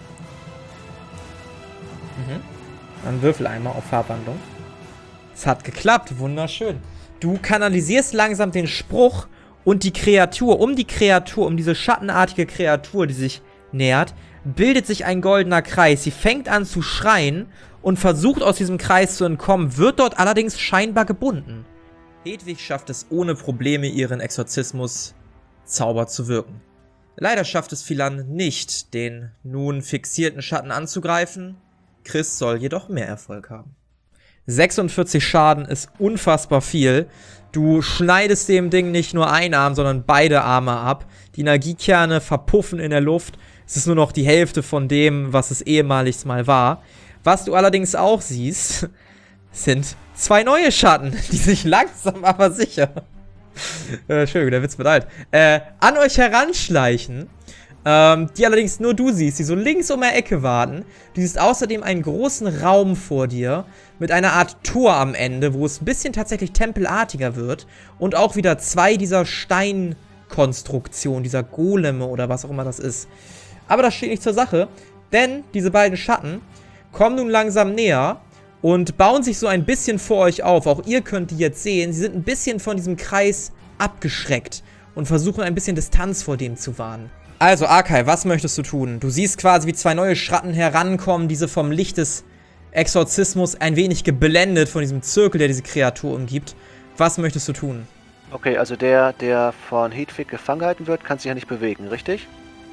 [SPEAKER 1] Mhm. Dann würfel einmal auf Farbwandlung. Es hat geklappt, wunderschön. Du kanalisierst langsam den Spruch und die Kreatur, um die Kreatur, um diese schattenartige Kreatur, die sich nähert, bildet sich ein goldener Kreis. Sie fängt an zu schreien und versucht aus diesem Kreis zu entkommen, wird dort allerdings scheinbar gebunden. Hedwig schafft es ohne Probleme, ihren Exorzismus-Zauber zu wirken. Leider schafft es Philan nicht, den nun fixierten Schatten anzugreifen. Chris soll jedoch mehr Erfolg haben. sechsundvierzig Schaden ist unfassbar viel. Du schneidest dem Ding nicht nur einen Arm, sondern beide Arme ab. Die Energiekerne verpuffen in der Luft. Es ist nur noch die Hälfte von dem, was es ehemalig mal war. Was du allerdings auch siehst, sind zwei neue Schatten, die sich langsam aber sicher, äh, Entschuldigung, der Witz wird alt, äh, an euch heranschleichen, ähm, die allerdings nur du siehst, die so links um der Ecke warten. Du siehst außerdem einen großen Raum vor dir mit einer Art Tor am Ende, wo es ein bisschen tatsächlich tempelartiger wird und auch wieder zwei dieser Steinkonstruktionen, dieser Goleme oder was auch immer das ist. Aber das steht nicht zur Sache, denn diese beiden Schatten kommen nun langsam näher und bauen sich so ein bisschen vor euch auf. Auch ihr könnt die jetzt sehen. Sie sind ein bisschen von diesem Kreis abgeschreckt und versuchen ein bisschen Distanz vor dem zu wahren. Also, Arkai, was möchtest du tun? Du siehst quasi, wie zwei neue Schatten herankommen, diese vom Licht des Exorzismus ein wenig geblendet von diesem Zirkel, der diese Kreatur umgibt. Was möchtest du tun?
[SPEAKER 2] Okay, also der, der von Hedwig gefangen gehalten wird, kann sich ja nicht bewegen, richtig?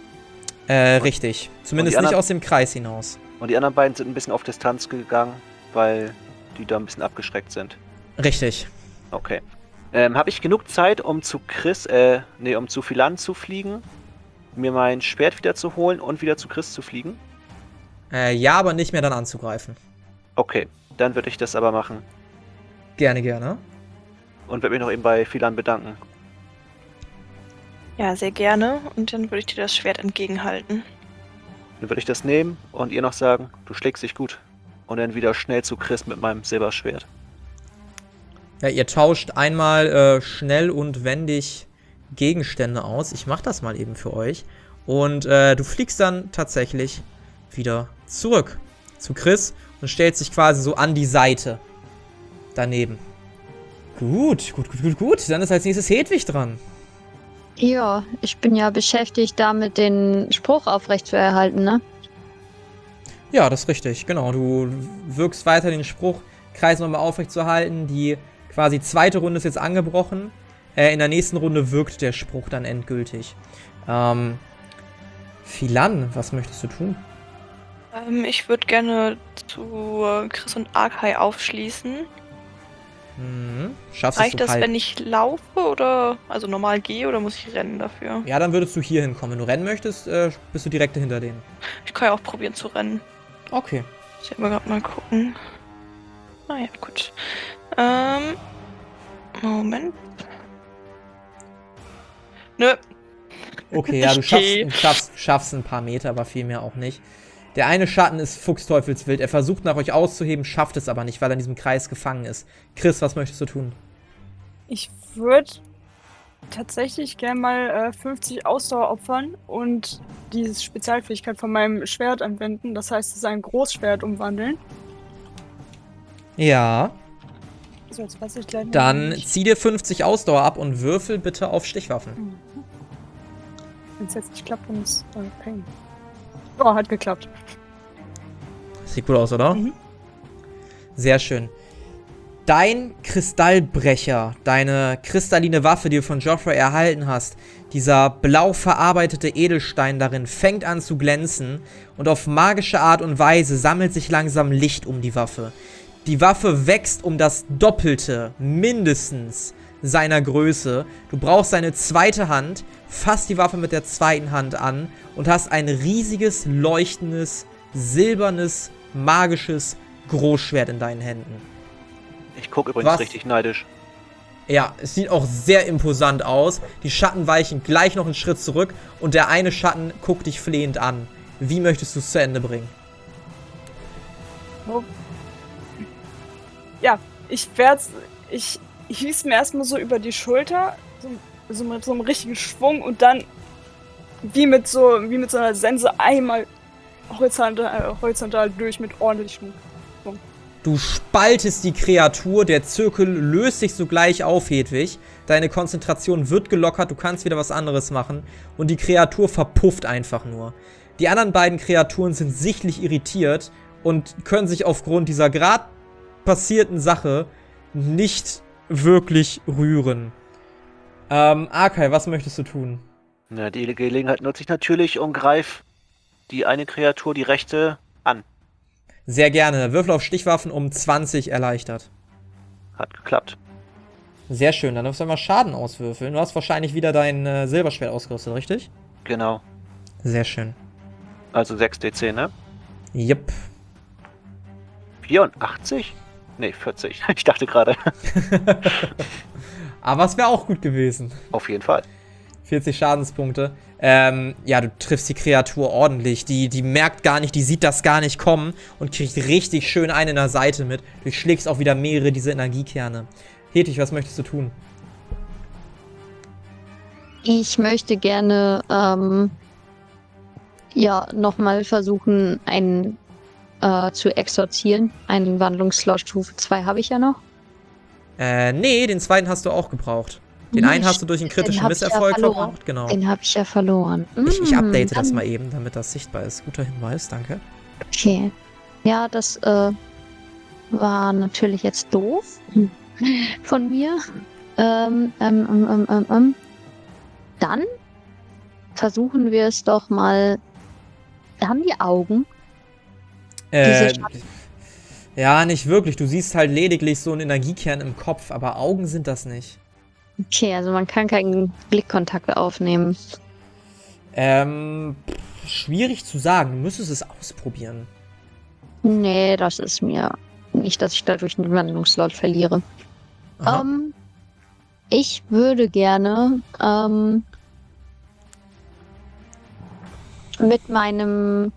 [SPEAKER 1] Äh, richtig. Zumindest nicht
[SPEAKER 2] anderen-
[SPEAKER 1] aus dem Kreis hinaus.
[SPEAKER 2] Und die anderen beiden sind ein bisschen auf Distanz gegangen, weil die da ein bisschen abgeschreckt sind.
[SPEAKER 1] Richtig.
[SPEAKER 2] Okay. Ähm, habe ich genug Zeit, um zu Chris, äh, nee, um zu Philan zu fliegen, mir mein Schwert wieder zu holen und wieder zu Chris zu fliegen?
[SPEAKER 1] Äh, ja, aber nicht mehr dann anzugreifen.
[SPEAKER 2] Okay, dann würde ich das aber machen
[SPEAKER 1] Gerne, gerne.
[SPEAKER 2] und würde mich noch eben bei Philan bedanken.
[SPEAKER 3] Ja, sehr gerne. Und dann würde ich dir das Schwert entgegenhalten.
[SPEAKER 2] Dann würde ich das nehmen und ihr noch sagen, du schlägst dich gut. Und dann wieder schnell zu Chris mit meinem Silberschwert.
[SPEAKER 1] Ja, ihr tauscht einmal äh, schnell und wendig Gegenstände aus. Ich mach das mal eben für euch. Und äh, du fliegst dann tatsächlich wieder zurück zu Chris und stellst dich quasi so an die Seite daneben. Gut, gut, gut, gut, gut. Dann ist als nächstes Hedwig dran.
[SPEAKER 5] Ja, ich bin ja beschäftigt, damit den Spruch aufrechtzuerhalten, ne?
[SPEAKER 1] Ja, das ist richtig. Genau, du wirkst weiter den Spruch, Kreis nochmal aufrechtzuerhalten. Die quasi zweite Runde ist jetzt angebrochen. Äh, in der nächsten Runde wirkt der Spruch dann endgültig. Ähm, Philan, was möchtest du tun?
[SPEAKER 3] Ähm, ich würde gerne zu Chris und Arkai aufschließen.
[SPEAKER 1] Mhm. Schaffst
[SPEAKER 3] Reicht
[SPEAKER 1] du
[SPEAKER 3] das,
[SPEAKER 1] halb.
[SPEAKER 3] wenn ich laufe oder also normal gehe oder muss ich rennen dafür?
[SPEAKER 1] Ja, dann würdest du hier hinkommen. Wenn du rennen möchtest, äh, bist du direkt hinter denen.
[SPEAKER 3] Ich kann ja auch probieren zu rennen.
[SPEAKER 1] Okay.
[SPEAKER 3] Ich will gerade mal gucken. Naja, gut. Ähm. Moment. Nö.
[SPEAKER 1] Okay, ja, du
[SPEAKER 3] Ich
[SPEAKER 1] schaffst,
[SPEAKER 3] geh.
[SPEAKER 1] du schaffst, schaffst ein paar Meter, aber viel mehr auch nicht. Der eine Schatten ist fuchsteufelswild. Er versucht nach euch auszuheben, schafft es aber nicht, weil er in diesem Kreis gefangen ist. Chris, was möchtest du tun?
[SPEAKER 4] Ich würde tatsächlich gerne mal äh, fünfzig Ausdauer opfern und diese Spezialfähigkeit von meinem Schwert anwenden. Das heißt, es ist ein Großschwert umwandeln.
[SPEAKER 1] Ja.
[SPEAKER 4] So, jetzt weiß ich leider
[SPEAKER 1] Dann
[SPEAKER 4] nicht.
[SPEAKER 1] zieh dir fünfzig Ausdauer ab und würfel bitte auf Stichwaffen.
[SPEAKER 4] Mhm. Wenn es jetzt nicht klappt, dann ist äh, Peng. Oh, hat geklappt.
[SPEAKER 1] Sieht gut aus, oder?
[SPEAKER 4] Mhm.
[SPEAKER 1] Sehr schön. Dein Kristallbrecher, deine kristalline Waffe, die du von Joffrey erhalten hast, dieser blau verarbeitete Edelstein darin, fängt an zu glänzen und auf magische Art und Weise sammelt sich langsam Licht um die Waffe. Die Waffe wächst um das Doppelte, mindestens, seiner Größe. Du brauchst deine zweite Hand, fasst die Waffe mit der zweiten Hand an und hast ein riesiges, leuchtendes, silbernes, magisches Großschwert in deinen Händen.
[SPEAKER 2] Ich gucke übrigens
[SPEAKER 1] Was?
[SPEAKER 2] richtig neidisch.
[SPEAKER 1] Ja, es sieht auch sehr imposant aus. Die Schatten weichen gleich noch einen Schritt zurück und der eine Schatten guckt dich flehend an. Wie möchtest du es zu Ende bringen?
[SPEAKER 4] Oh. Ja, ich werde ich, ich hieß mir erstmal so über die Schulter, so, so mit so einem richtigen Schwung und dann wie mit so, wie mit so einer Sense einmal horizontal, horizontal durch mit ordentlichem Schwung.
[SPEAKER 1] Du spaltest die Kreatur, der Zirkel löst sich sogleich auf, Hedwig. Deine Konzentration wird gelockert, du kannst wieder was anderes machen und die Kreatur verpufft einfach nur. Die anderen beiden Kreaturen sind sichtlich irritiert und können sich aufgrund dieser gerade passierten Sache nicht wirklich rühren. Ähm, Arkai, was möchtest du tun?
[SPEAKER 2] Na, die Gelegenheit nutze ich natürlich und greife die eine Kreatur, die rechte, an.
[SPEAKER 1] Sehr gerne. Würfel auf Stichwaffen um zwanzig erleichtert.
[SPEAKER 2] Hat geklappt.
[SPEAKER 1] Sehr schön, dann darfst du mal Schaden auswürfeln. Du hast wahrscheinlich wieder dein äh, Silberschwert ausgerüstet, richtig?
[SPEAKER 2] Genau.
[SPEAKER 1] Sehr schön.
[SPEAKER 2] Also sechs D zehn, ne?
[SPEAKER 1] Jupp.
[SPEAKER 2] vierundachtzig? Ne, vierzig. Ich dachte gerade.
[SPEAKER 1] Aber es wäre auch gut gewesen.
[SPEAKER 2] Auf jeden Fall.
[SPEAKER 1] vierzig Schadenspunkte. Ähm, ja, du triffst die Kreatur ordentlich. Die, die merkt gar nicht, die sieht das gar nicht kommen und kriegt richtig schön einen in der Seite mit. Du schlägst auch wieder mehrere dieser Energiekerne. Hedwig, was möchtest du tun?
[SPEAKER 5] Ich möchte gerne, ähm, ja, nochmal versuchen, einen äh, zu exorzieren. Einen Wandlungsslot Stufe zwei habe ich ja noch.
[SPEAKER 1] Äh, nee, den zweiten hast du auch gebraucht. Den einen hast du durch einen kritischen
[SPEAKER 5] Den hab ich ja
[SPEAKER 1] Misserfolg
[SPEAKER 5] verloren.
[SPEAKER 1] verbraucht, genau.
[SPEAKER 5] Den habe ich ja verloren.
[SPEAKER 1] Ich, ich
[SPEAKER 5] Mm,
[SPEAKER 1] update das
[SPEAKER 5] dann-
[SPEAKER 1] mal eben, damit das sichtbar ist. Guter Hinweis, danke.
[SPEAKER 5] Okay. Ja, das äh, war natürlich jetzt doof von mir. Ähm, ähm, ähm, ähm, ähm, ähm. Dann versuchen wir es doch mal. Haben die Augen?
[SPEAKER 1] Äh,
[SPEAKER 5] Diese
[SPEAKER 1] ja, nicht wirklich. Du siehst halt lediglich so einen Energiekern im Kopf, aber Augen sind das nicht.
[SPEAKER 5] Okay, also man kann keinen Blickkontakt aufnehmen.
[SPEAKER 1] Ähm, pff, schwierig zu sagen. Du müsstest es ausprobieren.
[SPEAKER 5] Nee, das ist mir nicht, dass ich dadurch einen Wandlungslot verliere.
[SPEAKER 1] Aha.
[SPEAKER 5] Ähm, ich würde gerne ähm, mit meinem.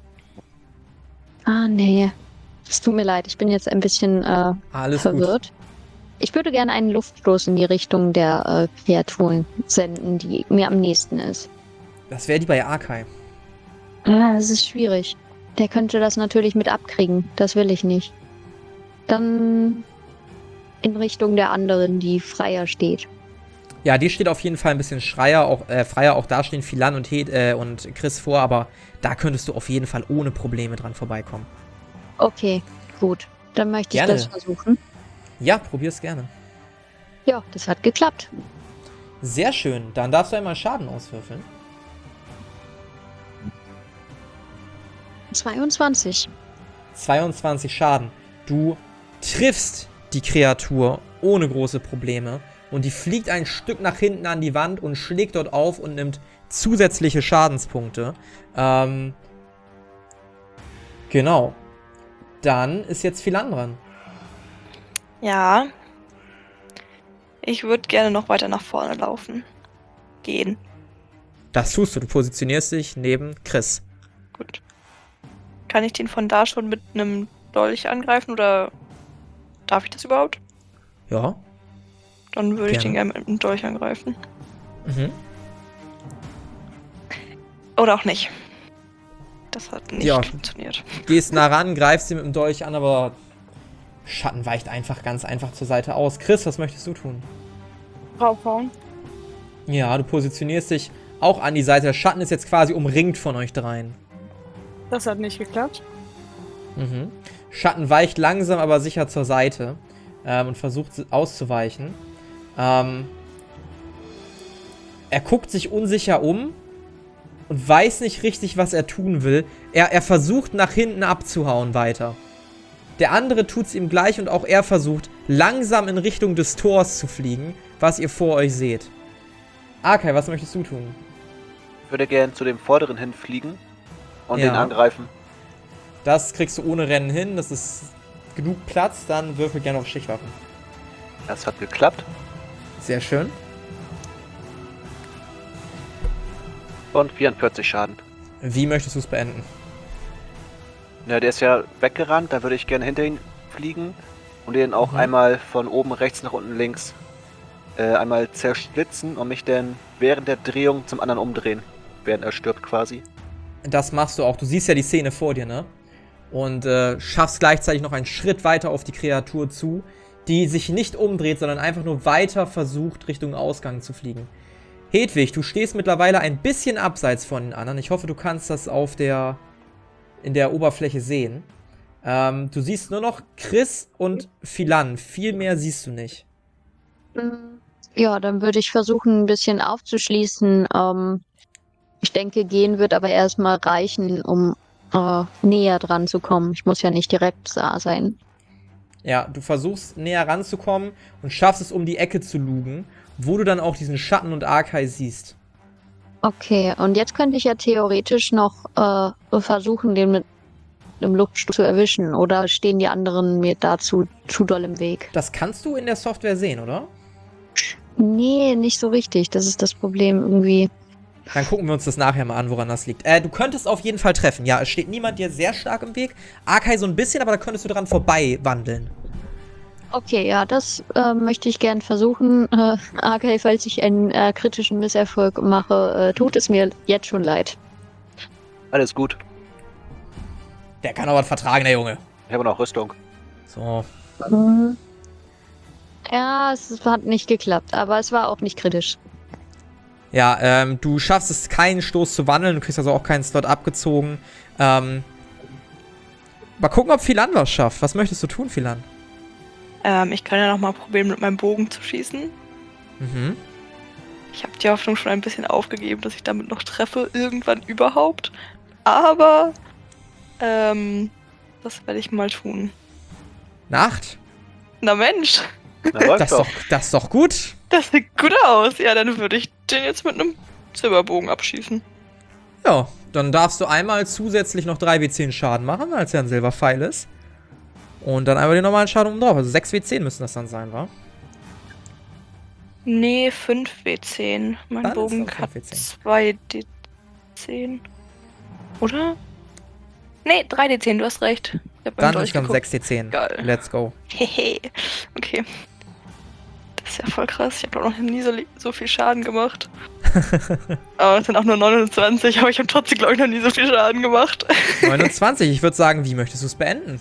[SPEAKER 5] Ah, nee. Es tut mir leid, ich bin jetzt ein bisschen äh,
[SPEAKER 1] Alles gut.
[SPEAKER 5] verwirrt. Ich würde gerne einen Luftstoß in die Richtung der äh, Kreaturen senden, die mir am nächsten ist.
[SPEAKER 1] Das wäre die bei Arkai.
[SPEAKER 5] Ah, das ist schwierig. Der könnte das natürlich mit abkriegen. Das will ich nicht. Dann in Richtung der anderen, die freier steht.
[SPEAKER 1] Ja, die steht auf jeden Fall ein bisschen schreier, auch, äh, freier. Auch da stehen Philan und, Hed, äh, und Chris vor, aber da könntest du auf jeden Fall ohne Probleme dran vorbeikommen.
[SPEAKER 5] Okay, gut. Dann möchte
[SPEAKER 1] Gerne.
[SPEAKER 5] ich das versuchen.
[SPEAKER 1] Ja, probier's gerne.
[SPEAKER 5] Ja, das hat geklappt.
[SPEAKER 1] Sehr schön. Dann darfst du einmal Schaden auswürfeln.
[SPEAKER 5] zweiundzwanzig.
[SPEAKER 1] zweiundzwanzig Schaden. Du triffst die Kreatur ohne große Probleme und die fliegt ein Stück nach hinten an die Wand und schlägt dort auf und nimmt zusätzliche Schadenspunkte. Ähm, genau. Dann ist jetzt Philan dran.
[SPEAKER 3] Ja. Ich würde gerne noch weiter nach vorne laufen. Gehen.
[SPEAKER 1] Das tust du. Du positionierst dich neben Chris.
[SPEAKER 3] Gut. Kann ich den von da schon mit einem Dolch angreifen oder darf ich das überhaupt?
[SPEAKER 1] Ja.
[SPEAKER 3] Dann würde ich
[SPEAKER 1] Gerne.
[SPEAKER 3] den gerne mit einem Dolch angreifen.
[SPEAKER 1] Mhm.
[SPEAKER 3] Oder auch nicht. Das hat nicht
[SPEAKER 1] Ja.
[SPEAKER 3] funktioniert.
[SPEAKER 1] Gehst nah ran, greifst sie mit dem Dolch an, aber Schatten weicht einfach ganz einfach zur Seite aus. Chris, was möchtest du tun?
[SPEAKER 4] Draufhauen.
[SPEAKER 1] Ja, du positionierst dich auch an die Seite. Der Schatten ist jetzt quasi umringt von euch dreien.
[SPEAKER 4] Das hat nicht geklappt.
[SPEAKER 1] Mhm. Schatten weicht langsam, aber sicher zur Seite ähm, und versucht auszuweichen. Ähm, er guckt sich unsicher um und weiß nicht richtig, was er tun will. Er, er versucht nach hinten abzuhauen weiter. Der andere tut es ihm gleich und auch er versucht langsam in Richtung des Tors zu fliegen, was ihr vor euch seht. Arkai, was möchtest du tun?
[SPEAKER 2] Ich würde gern zu dem Vorderen hinfliegen und
[SPEAKER 1] Ja.
[SPEAKER 2] den angreifen.
[SPEAKER 1] Das kriegst du ohne Rennen hin, das ist genug Platz, dann würfel gerne auf Stichwaffen.
[SPEAKER 2] Das hat geklappt.
[SPEAKER 1] Sehr schön.
[SPEAKER 2] Und vierundvierzig Schaden.
[SPEAKER 1] Wie möchtest du es beenden?
[SPEAKER 2] Ja, der ist ja weggerannt, da würde ich gerne hinter ihn fliegen und den auch
[SPEAKER 1] Mhm.
[SPEAKER 2] einmal von oben rechts nach unten links äh, einmal zersplitzen und mich dann während der Drehung zum anderen umdrehen, während er stirbt quasi.
[SPEAKER 1] Das machst du auch. Du siehst ja die Szene vor dir, ne? Und äh, schaffst gleichzeitig noch einen Schritt weiter auf die Kreatur zu, die sich nicht umdreht, sondern einfach nur weiter versucht, Richtung Ausgang zu fliegen. Hedwig, du stehst mittlerweile ein bisschen abseits von den anderen. Ich hoffe, du kannst das auf der in der Oberfläche sehen. Ähm, du siehst nur noch Chris und Philan. Viel mehr siehst du nicht.
[SPEAKER 5] Ja, dann würde ich versuchen, ein bisschen aufzuschließen. Ähm, ich denke, gehen wird aber erstmal reichen, um äh, näher dran zu kommen. Ich muss ja nicht direkt da sein.
[SPEAKER 1] Ja, du versuchst näher ranzukommen und schaffst es, um die Ecke zu lugen, wo du dann auch diesen Schatten und Arkai siehst.
[SPEAKER 5] Okay, und jetzt könnte ich ja theoretisch noch äh, versuchen, den mit einem Luftstoß zu erwischen. Oder stehen die anderen mir dazu zu doll im Weg?
[SPEAKER 1] Das kannst du in der Software sehen, oder?
[SPEAKER 5] Nee, nicht so richtig. Das ist das Problem irgendwie.
[SPEAKER 1] Dann gucken wir uns das nachher mal an, woran das liegt. Äh, du könntest auf jeden Fall treffen. Ja, es steht niemand dir sehr stark im Weg. Arkai so ein bisschen, aber da könntest du dran vorbei wandeln.
[SPEAKER 5] Okay, ja, das äh, möchte ich gern versuchen. Äh, Arkai, falls ich einen äh, kritischen Misserfolg mache, äh, tut es mir jetzt schon leid.
[SPEAKER 2] Alles gut.
[SPEAKER 1] Der kann auch was vertragen, der Junge.
[SPEAKER 2] Ich habe noch Rüstung.
[SPEAKER 1] So.
[SPEAKER 5] Mhm. Ja, es hat nicht geklappt, aber es war auch nicht kritisch.
[SPEAKER 1] Ja, ähm, du schaffst es, keinen Stoß zu wandeln. Du kriegst also auch keinen Slot abgezogen. Ähm, mal gucken, ob Philan was schafft. Was möchtest du tun, Philan?
[SPEAKER 3] Ähm, ich kann ja noch mal probieren, mit meinem Bogen zu schießen.
[SPEAKER 1] Mhm.
[SPEAKER 3] Ich habe die Hoffnung schon ein bisschen aufgegeben, dass ich damit noch treffe, irgendwann überhaupt. Aber, ähm, das werde ich mal tun.
[SPEAKER 1] Nacht?
[SPEAKER 3] Na Mensch,
[SPEAKER 2] Na, läuft
[SPEAKER 1] Das ist
[SPEAKER 2] doch.
[SPEAKER 1] doch, das ist doch gut.
[SPEAKER 3] das sieht gut aus. Ja, dann würde ich den jetzt mit einem Silberbogen abschießen.
[SPEAKER 1] Ja, dann darfst du einmal zusätzlich noch drei W zehn Schaden machen, weil es ja ein Silberpfeil ist. Und dann einmal den normalen Schaden oben drauf. Also sechs W zehn müssen das dann sein, wa?
[SPEAKER 3] Nee, fünf W zehn. Mein
[SPEAKER 1] Dann ist
[SPEAKER 3] Bogen
[SPEAKER 1] auch
[SPEAKER 3] hat
[SPEAKER 1] fünf W zehn.
[SPEAKER 3] zwei D zehn. Oder? Nee, drei D zehn, du hast recht. Ich hab beim
[SPEAKER 1] Dann
[SPEAKER 3] Dolch
[SPEAKER 1] ist dann
[SPEAKER 3] geguckt.
[SPEAKER 1] sechs W zehn.
[SPEAKER 3] Geil.
[SPEAKER 1] Let's go.
[SPEAKER 3] Hehe. Okay. ist ja voll krass. Ich habe doch noch nie so, so viel Schaden gemacht. Aber es sind auch nur neunundzwanzig, aber ich habe trotzdem, glaube ich, noch nie so viel Schaden gemacht.
[SPEAKER 1] neunundzwanzig, ich würde sagen, wie möchtest du es beenden?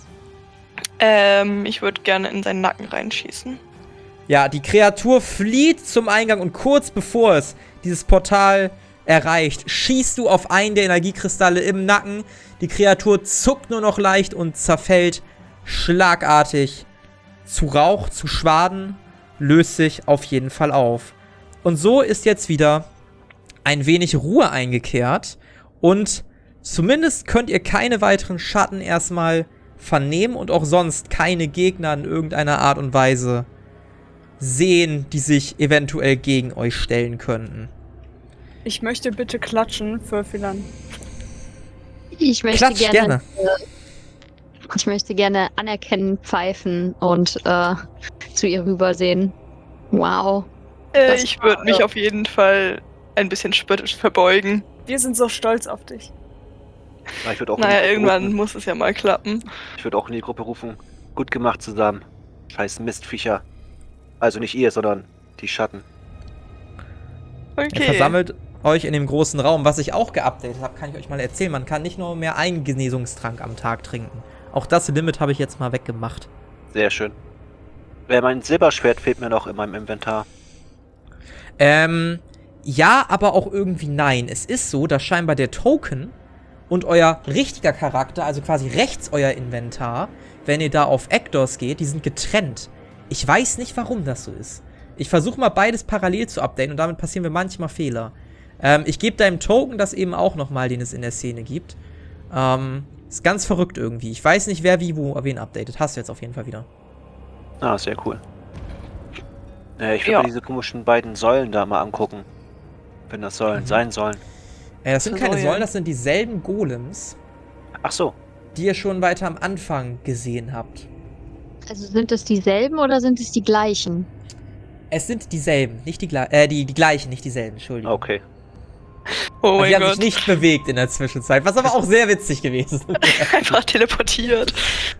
[SPEAKER 3] Ähm, ich würde gerne in seinen Nacken reinschießen.
[SPEAKER 1] Ja, die Kreatur flieht zum Eingang und kurz bevor es dieses Portal erreicht, schießt du auf einen der Energiekristalle im Nacken. Die Kreatur zuckt nur noch leicht und zerfällt schlagartig zu Rauch, zu Schwaden, löst sich auf jeden Fall auf. Und so ist jetzt wieder ein wenig Ruhe eingekehrt und zumindest könnt ihr keine weiteren Schatten erstmal vernehmen und auch sonst keine Gegner in irgendeiner Art und Weise sehen, die sich eventuell gegen euch stellen könnten.
[SPEAKER 4] Ich möchte bitte klatschen für Philan.
[SPEAKER 5] Ich möchte
[SPEAKER 1] Klatsch,
[SPEAKER 5] gerne,
[SPEAKER 1] gerne.
[SPEAKER 5] Äh, ich möchte gerne anerkennen, pfeifen und äh, zu ihr rübersehen. Wow.
[SPEAKER 3] Äh,
[SPEAKER 5] Das
[SPEAKER 3] ich würde mich
[SPEAKER 5] war-
[SPEAKER 3] auf jeden Fall ein bisschen spöttisch verbeugen.
[SPEAKER 4] Wir sind so stolz auf dich.
[SPEAKER 2] Ja, ich würde auch in die
[SPEAKER 3] Naja,
[SPEAKER 2] Gruppe
[SPEAKER 3] irgendwann
[SPEAKER 2] rufen.
[SPEAKER 3] muss es ja mal klappen.
[SPEAKER 2] Ich würde auch in die Gruppe rufen. Gut gemacht zusammen. Scheiß Mistviecher. Also nicht ihr, sondern die Schatten.
[SPEAKER 1] Ihr
[SPEAKER 3] Okay.
[SPEAKER 1] versammelt euch in dem großen Raum. Was ich auch geupdatet habe, kann ich euch mal erzählen. Man kann nicht nur mehr einen Genesungstrank am Tag trinken. Auch das Limit habe ich jetzt mal weggemacht.
[SPEAKER 2] Sehr schön. Äh, mein Silberschwert fehlt mir noch in meinem Inventar.
[SPEAKER 1] Ähm, ja, aber auch irgendwie nein. Es ist so, dass scheinbar der Token und euer richtiger Charakter, also quasi rechts euer Inventar, wenn ihr da auf Actors geht, die sind getrennt. Ich weiß nicht, warum das so ist. Ich versuche mal beides parallel zu updaten und damit passieren mir manchmal Fehler. Ähm, ich gebe deinem Token das eben auch nochmal, den es in der Szene gibt. Ähm, ist ganz verrückt irgendwie. Ich weiß nicht, wer wie wo wen updatet. Hast du jetzt auf jeden Fall wieder.
[SPEAKER 2] Ah, sehr cool. Äh, ich würde
[SPEAKER 3] Ja.
[SPEAKER 2] mir diese komischen beiden Säulen da mal angucken. Wenn das Säulen
[SPEAKER 1] Mhm.
[SPEAKER 2] sein sollen.
[SPEAKER 1] Äh, das sind
[SPEAKER 3] Für
[SPEAKER 1] keine
[SPEAKER 3] Säulen.
[SPEAKER 1] Säulen, das sind dieselben Golems,
[SPEAKER 2] Ach so.
[SPEAKER 1] die ihr schon weiter am Anfang gesehen habt.
[SPEAKER 5] Also sind es dieselben oder sind es die gleichen?
[SPEAKER 1] Es sind dieselben, nicht die, gle äh, die, die gleichen, nicht dieselben, Entschuldigung.
[SPEAKER 2] Okay.
[SPEAKER 3] Oh
[SPEAKER 1] Also
[SPEAKER 3] mein
[SPEAKER 1] die haben
[SPEAKER 3] Gott.
[SPEAKER 1] sich nicht bewegt in der Zwischenzeit, was aber auch sehr witzig gewesen ist.
[SPEAKER 3] Einfach teleportiert.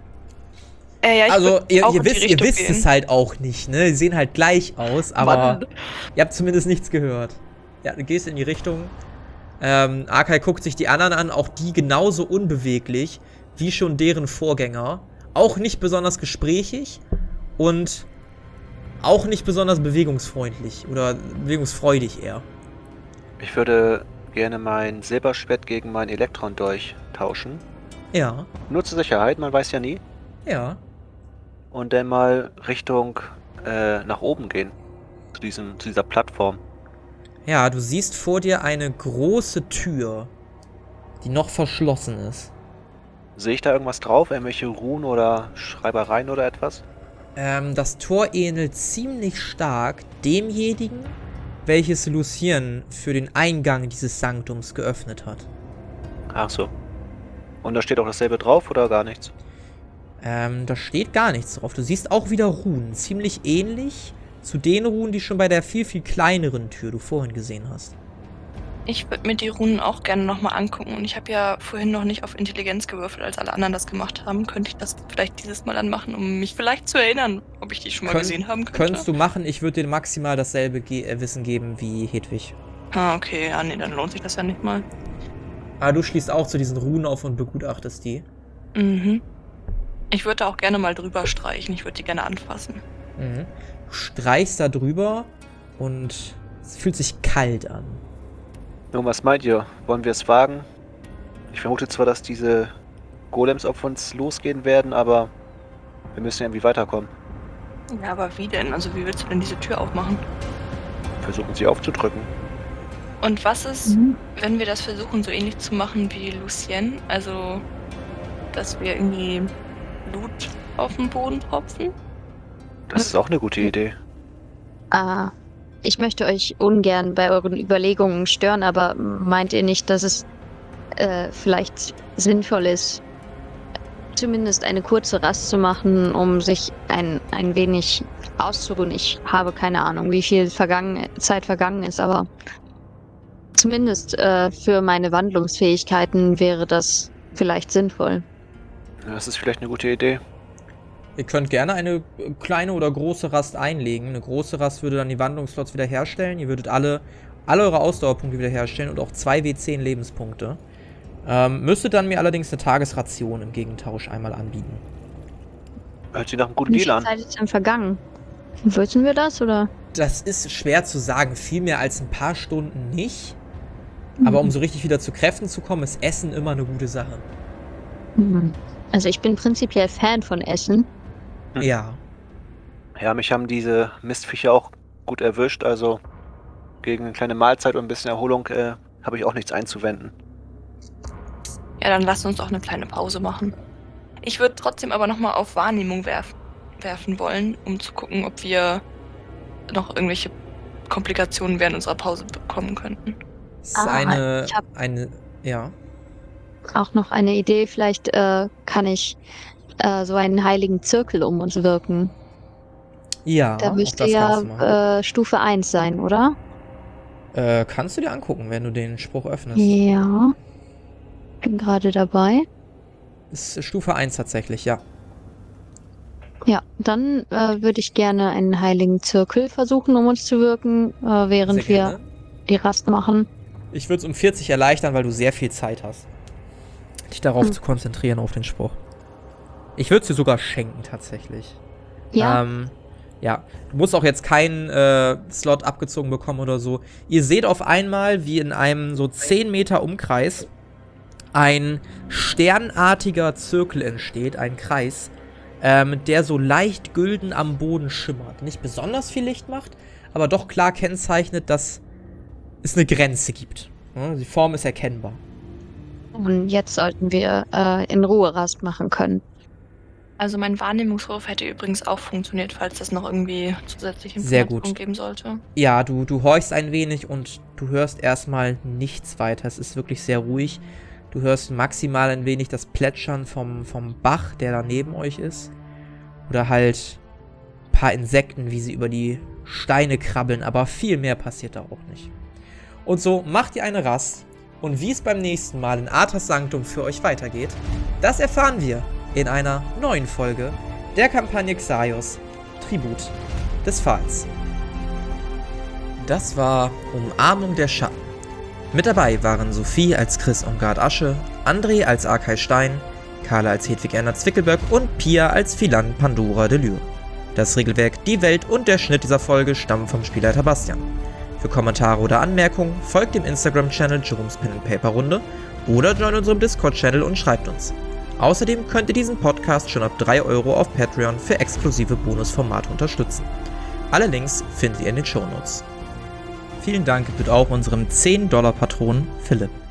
[SPEAKER 3] Äh, ja, ich
[SPEAKER 1] Also,
[SPEAKER 3] würd
[SPEAKER 1] ihr,
[SPEAKER 3] auch
[SPEAKER 1] ihr
[SPEAKER 3] in die
[SPEAKER 1] wisst, ihr
[SPEAKER 3] Richtung
[SPEAKER 1] wisst
[SPEAKER 3] gehen.
[SPEAKER 1] es halt auch nicht, ne? Sie sehen halt gleich aus, aber
[SPEAKER 3] Mann.
[SPEAKER 1] ihr habt zumindest nichts gehört. Ja, du gehst in die Richtung. Ähm, Arkai guckt sich die anderen an, auch die genauso unbeweglich wie schon deren Vorgänger. Auch nicht besonders gesprächig und auch nicht besonders bewegungsfreundlich oder bewegungsfreudig eher.
[SPEAKER 2] Ich würde gerne mein Silberschwert gegen mein Elektron-Dolch tauschen.
[SPEAKER 1] Ja,
[SPEAKER 2] Nur zur Sicherheit, man weiß ja nie.
[SPEAKER 1] ja.
[SPEAKER 2] Und dann mal Richtung äh, nach oben gehen. Zu, diesem, zu dieser Plattform.
[SPEAKER 1] Ja, du siehst vor dir eine große Tür, die noch verschlossen ist.
[SPEAKER 2] Sehe ich da irgendwas drauf? Irgendwelche Runen oder Schreibereien oder etwas?
[SPEAKER 1] Ähm, das Tor ähnelt ziemlich stark demjenigen, welches Lucien für den Eingang dieses Sanktums geöffnet hat.
[SPEAKER 2] Ach so. Und da steht auch dasselbe drauf oder gar nichts?
[SPEAKER 1] Ähm, da steht gar nichts drauf. Du siehst auch wieder Runen, ziemlich ähnlich zu den Runen, die schon bei der viel, viel kleineren Tür du vorhin gesehen hast.
[SPEAKER 3] Ich würde mir die Runen auch gerne nochmal angucken. Und ich habe ja vorhin noch nicht auf Intelligenz gewürfelt, als alle anderen das gemacht haben. Könnte ich das vielleicht dieses Mal anmachen, um mich vielleicht zu erinnern, ob ich die schon mal
[SPEAKER 1] Könnt-
[SPEAKER 3] gesehen haben könnte?
[SPEAKER 1] Könntest du machen, ich würde dir maximal dasselbe ge äh, Wissen geben wie Hedwig.
[SPEAKER 3] Ah, okay. Ja, nee, dann lohnt sich das ja nicht mal.
[SPEAKER 1] Aber du schließt auch zu diesen Runen auf und begutachtest die.
[SPEAKER 3] Mhm. Ich würde da auch gerne mal drüber streichen. Ich würde die gerne anfassen.
[SPEAKER 1] Mhm. Du streichst da drüber und es fühlt sich kalt an.
[SPEAKER 2] Nun, was meint ihr? Wollen wir es wagen? Ich vermute zwar, dass diese Golems auf uns losgehen werden, aber wir müssen ja irgendwie weiterkommen.
[SPEAKER 3] Ja, aber wie denn? Also wie willst du denn diese Tür aufmachen?
[SPEAKER 2] Versuchen sie aufzudrücken.
[SPEAKER 3] Und was ist,
[SPEAKER 5] Mhm.
[SPEAKER 3] wenn wir das versuchen, so ähnlich zu machen wie Lucien? Also, dass wir irgendwie Blut auf den Boden tropfen?
[SPEAKER 2] Das ist auch eine gute Idee.
[SPEAKER 5] Ah, ich möchte euch ungern bei euren Überlegungen stören, aber meint ihr nicht, dass es äh, vielleicht sinnvoll ist, zumindest eine kurze Rast zu machen, um sich ein, ein wenig auszuruhen? Ich habe keine Ahnung, wie viel vergangen, Zeit vergangen ist, aber zumindest äh, für meine Wandlungsfähigkeiten wäre das vielleicht sinnvoll.
[SPEAKER 2] Das ist vielleicht eine gute Idee.
[SPEAKER 1] Ihr könnt gerne eine kleine oder große Rast einlegen. Eine große Rast würde dann die Wandlungsslots wiederherstellen. Ihr würdet alle, alle eure Ausdauerpunkte wiederherstellen und auch zwei W zehn Lebenspunkte. Ähm, müsstet dann mir allerdings eine Tagesration im Gegentausch einmal anbieten.
[SPEAKER 2] Hört sich nach einem guten
[SPEAKER 5] Wie
[SPEAKER 2] Deal
[SPEAKER 5] viel
[SPEAKER 2] an.
[SPEAKER 5] Zeit ist denn vergangen? Wissen wir das, oder?
[SPEAKER 1] Das ist schwer zu sagen. Viel mehr als ein paar Stunden nicht. Aber um so richtig wieder zu Kräften zu kommen, ist Essen immer eine gute Sache.
[SPEAKER 5] Mhm. Also ich bin prinzipiell Fan von Essen.
[SPEAKER 2] Hm.
[SPEAKER 1] Ja.
[SPEAKER 2] Ja, mich haben diese Mistviecher auch gut erwischt, also gegen eine kleine Mahlzeit und ein bisschen Erholung äh, habe ich auch nichts einzuwenden.
[SPEAKER 3] Ja, dann lasst uns doch eine kleine Pause machen. Ich würde trotzdem aber nochmal auf Wahrnehmung werf werfen wollen, um zu gucken, ob wir noch irgendwelche Komplikationen während unserer Pause bekommen könnten.
[SPEAKER 1] Es ist
[SPEAKER 5] Ah,
[SPEAKER 1] eine,
[SPEAKER 5] ich hab-
[SPEAKER 1] eine, ja.
[SPEAKER 5] Auch noch eine Idee, vielleicht äh, kann ich äh, so einen heiligen Zirkel um uns wirken.
[SPEAKER 1] Ja,
[SPEAKER 5] Da
[SPEAKER 1] auch
[SPEAKER 5] müsste
[SPEAKER 1] das
[SPEAKER 5] ja
[SPEAKER 1] kannst du machen.
[SPEAKER 5] äh, Stufe eins sein, oder?
[SPEAKER 1] Äh, kannst du dir angucken, wenn du den Spruch öffnest.
[SPEAKER 5] Ja. Bin gerade dabei.
[SPEAKER 1] Ist Stufe eins tatsächlich, ja.
[SPEAKER 5] Ja, dann äh, würde ich gerne einen heiligen Zirkel versuchen, um uns zu wirken, äh, während
[SPEAKER 1] Sehr
[SPEAKER 5] wir
[SPEAKER 1] gerne.
[SPEAKER 5] die Rast machen.
[SPEAKER 1] Ich würde es um vierzig erleichtern, weil du sehr viel Zeit hast, dich darauf
[SPEAKER 5] Hm.
[SPEAKER 1] zu konzentrieren, auf den Spruch. Ich würde es dir sogar schenken, tatsächlich.
[SPEAKER 5] Ja,
[SPEAKER 1] Ähm, ja, du musst auch jetzt keinen äh, Slot abgezogen bekommen oder so. Ihr seht auf einmal, wie in einem so zehn Meter Umkreis ein sternartiger Zirkel entsteht, ein Kreis, ähm, der so leicht gülden am Boden schimmert. Nicht besonders viel Licht macht, aber doch klar kennzeichnet, dass es eine Grenze gibt. Ja, die Form ist erkennbar.
[SPEAKER 5] und jetzt sollten wir äh, in Ruhe Rast machen können.
[SPEAKER 3] Also mein Wahrnehmungswurf hätte übrigens auch funktioniert, falls das noch irgendwie zusätzliche
[SPEAKER 1] Sehr
[SPEAKER 3] Informationen
[SPEAKER 1] gut.
[SPEAKER 3] geben sollte.
[SPEAKER 1] Ja, du, du horchst ein wenig und du hörst erstmal nichts weiter. Es ist wirklich sehr ruhig. Du hörst maximal ein wenig das Plätschern vom, vom Bach, der da neben euch ist. Oder halt ein paar Insekten, wie sie über die Steine krabbeln. Aber viel mehr passiert da auch nicht. Und so macht ihr eine Rast. Und wie es beim nächsten Mal in Arthas Sanctum für euch weitergeht, das erfahren wir in einer neuen Folge der Kampagne Xaios Tribut des Pfahls. Das war Umarmung der Schatten. Mit dabei waren Sophie als Chris Ongard Asche, André als Arkay Stein, Carla als Hedwig Erna Zwickelberg und Pia als Philan Pandora de Lure. Das Regelwerk, die Welt und der Schnitt dieser Folge stammen vom Spielleiter Bastian. Für Kommentare oder Anmerkungen folgt dem Instagram-Channel Jerome's Pen and Paper Runde oder join unserem Discord-Channel und schreibt uns. Außerdem könnt ihr diesen Podcast schon ab drei Euro auf Patreon für exklusive Bonusformate unterstützen. Alle Links findet ihr in den Shownotes. Vielen Dank gebührt auch unserem zehn Dollar Patron Philipp.